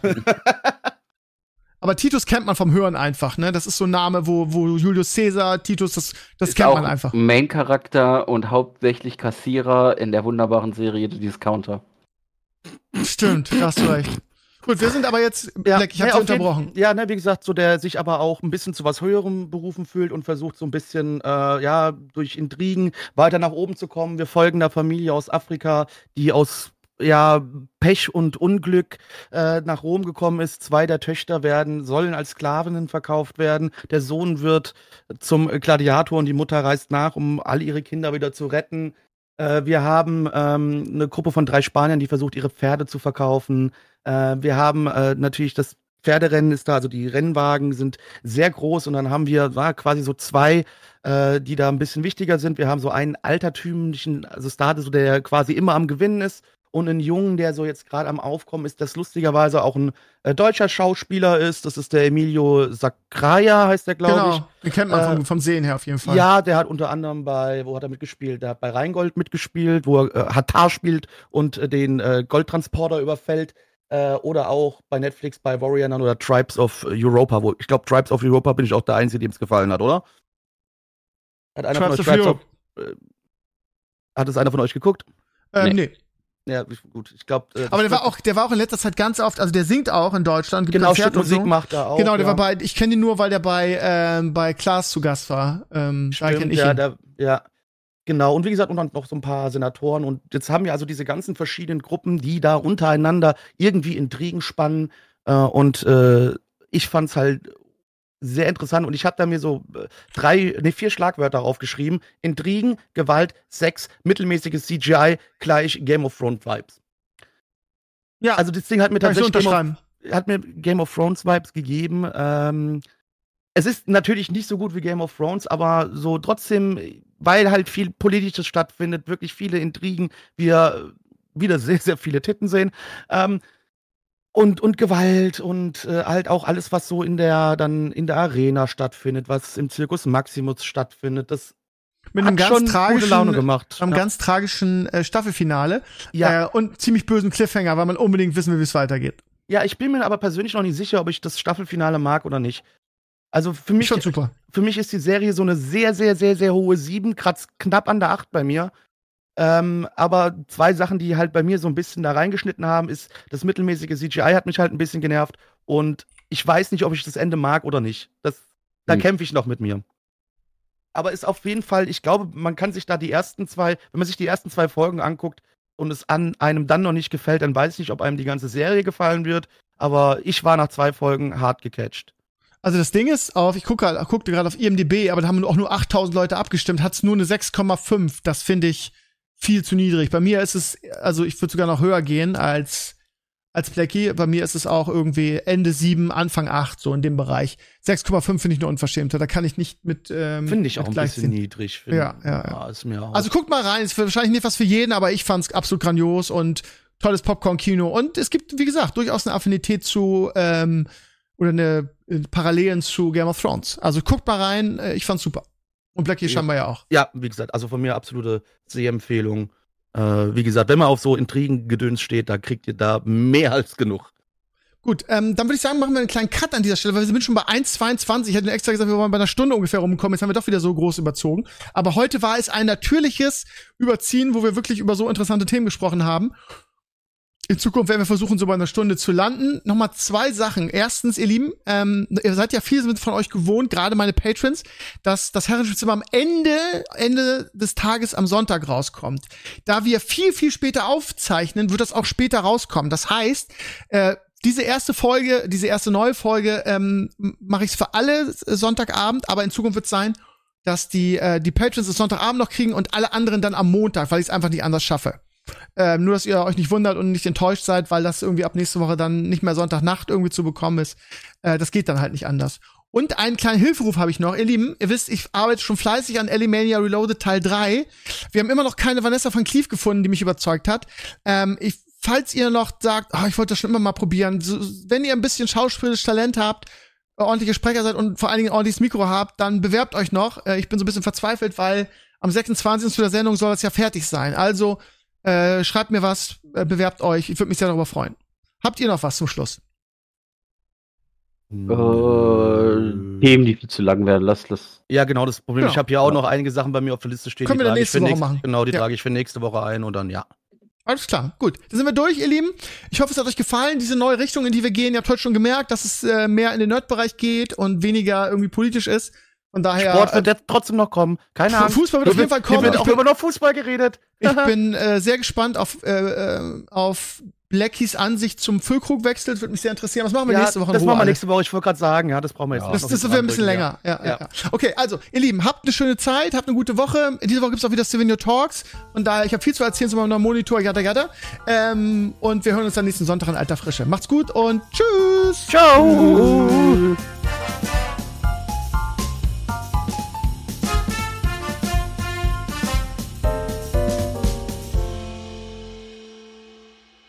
Aber Titus kennt man vom Hören einfach, ne? Das ist so ein Name, wo, wo Julius Caesar, Titus, das, das Ist kennt auch man einfach. Main-Charakter und hauptsächlich Kassierer in der wunderbaren Serie The Discounter. Stimmt, da hast du recht. Gut, wir sind aber jetzt, Ja, Black, ich hab ja, dich auf jeden- unterbrochen. Ja, ne, wie gesagt, so der sich aber auch ein bisschen zu was Höherem berufen fühlt und versucht so ein bisschen, äh, ja, durch Intrigen weiter nach oben zu kommen. Wir folgen der Familie aus Afrika, die aus ja, Pech und Unglück äh, nach Rom gekommen ist. Zwei der Töchter werden, sollen als Sklavinnen verkauft werden. Der Sohn wird zum Gladiator und die Mutter reist nach, um all ihre Kinder wieder zu retten. Äh, wir haben ähm, eine Gruppe von drei Spaniern, die versucht, ihre Pferde zu verkaufen. Äh, wir haben äh, natürlich das Pferderennen ist da, also die Rennwagen sind sehr groß und dann haben wir war quasi so zwei, äh, die da ein bisschen wichtiger sind. Wir haben so einen altertümlichen, also Star, so der quasi immer am Gewinnen ist und einen Jungen, der so jetzt gerade am Aufkommen ist, das lustigerweise auch ein äh, deutscher Schauspieler ist. Das ist der Emilio Sacraia, heißt der, glaube ich. Genau, den kennt man Äh, vom, vom Sehen her auf jeden Fall. Ja, der hat unter anderem bei, wo hat er mitgespielt? Der hat bei Rheingold mitgespielt, wo er äh, Hatar spielt und äh, den äh, Goldtransporter überfällt. Äh, oder auch bei Netflix bei Warrior Nun oder Tribes of Europa, wo ich glaube, Tribes of Europa bin ich auch der Einzige, dem es gefallen hat, oder? Hat einer Tribes von of euch Tribes Europe. of, äh, hat es einer von euch geguckt? Ähm, Nee. nee. Ja, ich- gut, ich glaube. Äh, Aber der war auch, der war auch in letzter Zeit ganz oft, also der singt auch in Deutschland, gibt genau, Konzerte und Musik so. macht er auch. Genau, der ja. war bei, ich kenne ihn nur, weil der bei, ähm, bei Klaas zu Gast war. Ähm, da Stimmt, kenn ich ja, ihn. der, ja, genau. Und wie gesagt, und dann noch so ein paar Senatoren. Und jetzt haben wir also diese ganzen verschiedenen Gruppen, die da untereinander irgendwie Intrigen spannen. Äh, und äh, ich fand's halt sehr interessant. Und ich habe da mir so äh, drei, nee, vier Schlagwörter aufgeschrieben. Intrigen, Gewalt, Sex, mittelmäßiges C G I gleich Game of Thrones Vibes. Ja, Also das Ding hat mir kann ich so tatsächlich Game of, unterschreiben. hat mir Game of Thrones Vibes gegeben. Ähm, es ist natürlich nicht so gut wie Game of Thrones, aber so trotzdem, weil halt viel Politisches stattfindet, wirklich viele Intrigen, wir wieder sehr, sehr viele Titten sehen. Ähm, und, und Gewalt und äh, halt auch alles, was so in der, dann in der Arena stattfindet, was im Circus Maximus stattfindet, das Mit hat einem ganz schon gute Laune tragischen, gemacht. einem Ja. ganz tragischen äh, Staffelfinale. Ja. Äh, und ziemlich bösen Cliffhanger, weil man unbedingt wissen will, wie es weitergeht. Ja, ich bin mir aber persönlich noch nicht sicher, ob ich das Staffelfinale mag oder nicht. Also für mich, Schon super. für mich ist die Serie so eine sehr, sehr, sehr, sehr hohe sieben, kratzt knapp an der acht bei mir. Ähm, aber zwei Sachen, die halt bei mir so ein bisschen da reingeschnitten haben, ist, das mittelmäßige C G I hat mich halt ein bisschen genervt und ich weiß nicht, ob ich das Ende mag oder nicht. Das, da Hm. kämpfe ich noch mit mir. Aber ist auf jeden Fall, ich glaube, man kann sich da die ersten zwei, wenn man sich die ersten zwei Folgen anguckt und es an einem dann noch nicht gefällt, dann weiß ich nicht, ob einem die ganze Serie gefallen wird. Aber ich war nach zwei Folgen hart gecatcht. Also das Ding ist, auf, ich gucke guckte gerade auf I M D B, aber da haben auch nur achttausend Leute abgestimmt, hat es nur eine sechs Komma fünf. Das finde ich viel zu niedrig. Bei mir ist es, also ich würde sogar noch höher gehen als, als Blackie. Bei mir ist es auch irgendwie Ende sieben, Anfang acht, so in dem Bereich. sechs Komma fünf finde ich eine Unverschämtheit. Da kann ich nicht mit ähm, Finde ich auch mit ein bisschen gleichziehen. niedrig. Find, Ja, ja, ja. Ist mir auch. Also guckt mal rein, ist wahrscheinlich nicht was für jeden, aber ich fand's absolut grandios und tolles Popcorn-Kino. Und es gibt, wie gesagt, durchaus eine Affinität zu, ähm, oder eine äh, Parallelen zu Game of Thrones. Also guckt mal rein, äh, ich fand's super. Und Blackie Ja. scheinbar ja auch. ja, wie gesagt, also von mir absolute Sehempfehlung. Äh, wie gesagt, wenn man auf so Intrigengedöns steht, da kriegt ihr da mehr als genug. Gut, ähm, dann würde ich sagen, machen wir einen kleinen Cut an dieser Stelle, weil wir sind schon bei eins Komma zweiundzwanzig. Ich hätte extra gesagt, wir wollen bei einer Stunde ungefähr rumkommen. Jetzt haben wir doch wieder so groß überzogen. Aber heute war es ein natürliches Überziehen, wo wir wirklich über so interessante Themen gesprochen haben. In Zukunft werden wir versuchen, so bei einer Stunde zu landen. Nochmal zwei Sachen. Erstens, ihr Lieben, ähm, ihr seid ja viele von euch gewohnt, gerade meine Patrons, dass das Herrenspielzimmer am Ende, Ende des Tages am Sonntag rauskommt. Da wir viel, viel später aufzeichnen, wird das auch später rauskommen. Das heißt, äh, diese erste Folge, diese erste neue Folge, ähm, mache ich es für alle Sonntagabend, aber in Zukunft wird es sein, dass die, äh, die Patrons es Sonntagabend noch kriegen und alle anderen dann am Montag, weil ich es einfach nicht anders schaffe. Ähm, nur, dass ihr euch nicht wundert und nicht enttäuscht seid, weil das irgendwie ab nächste Woche dann nicht mehr Sonntagnacht irgendwie zu bekommen ist. Äh, das geht dann halt nicht anders. Und einen kleinen Hilferuf habe ich noch. Ihr Lieben, ihr wisst, ich arbeite schon fleißig an Elimania Reloaded Teil drei. Wir haben immer noch keine Vanessa van Cleef gefunden, die mich überzeugt hat. Ähm, ich, falls ihr noch sagt, oh, ich wollte das schon immer mal probieren, so, wenn ihr ein bisschen schauspielerisches Talent habt, ordentliche Sprecher seid und vor allen Dingen ein ordentliches Mikro habt, dann bewerbt euch noch. Äh, ich bin so ein bisschen verzweifelt, weil am sechsundzwanzigsten zu der Sendung soll das ja fertig sein. Also äh, schreibt mir was, äh, bewerbt euch. Ich würde mich sehr darüber freuen. Habt ihr noch was zum Schluss? Äh, Themen, die viel zu lang werden. Lass das. Ja, genau, das Problem. Genau. Ich habe hier auch Ja. noch einige Sachen bei mir auf der Liste stehen. Können die wir dann trage ich nächste für Woche nächste- machen. Genau, die Ja. trage ich für nächste Woche ein und dann ja. Alles klar, gut. Dann sind wir durch, ihr Lieben. Ich hoffe, es hat euch gefallen, diese neue Richtung, in die wir gehen. Ihr habt heute schon gemerkt, dass es äh, mehr in den Nerd-Bereich geht und weniger irgendwie politisch ist. Von daher. Sport wird jetzt trotzdem noch kommen. Keine Ahnung. Fußball wird auf jeden Fall kommen. Hier wird Ich auch bin- immer noch Fußball geredet. Ich bin äh, sehr gespannt auf, äh, äh, auf Blackies Ansicht zum Füllkrugwechsel. Das würde mich sehr interessieren. Was machen wir ja, nächste Woche? in das Ruhe machen wir alle? nächste Woche. Ich wollte gerade sagen, ja, das brauchen wir jetzt Ja. nicht Das, noch das wird ein bisschen dran länger. Ja, ja. Ja. Ja. Okay, also, ihr Lieben, habt eine schöne Zeit, habt eine gute Woche. Diese Woche gibt's auch wieder Stevenio Talks. Und da ich habe viel zu erzählen zu meinem neuen Monitor, yada yada. Ähm, und wir hören uns dann nächsten Sonntag in alter Frische. Macht's gut und tschüss! Ciao!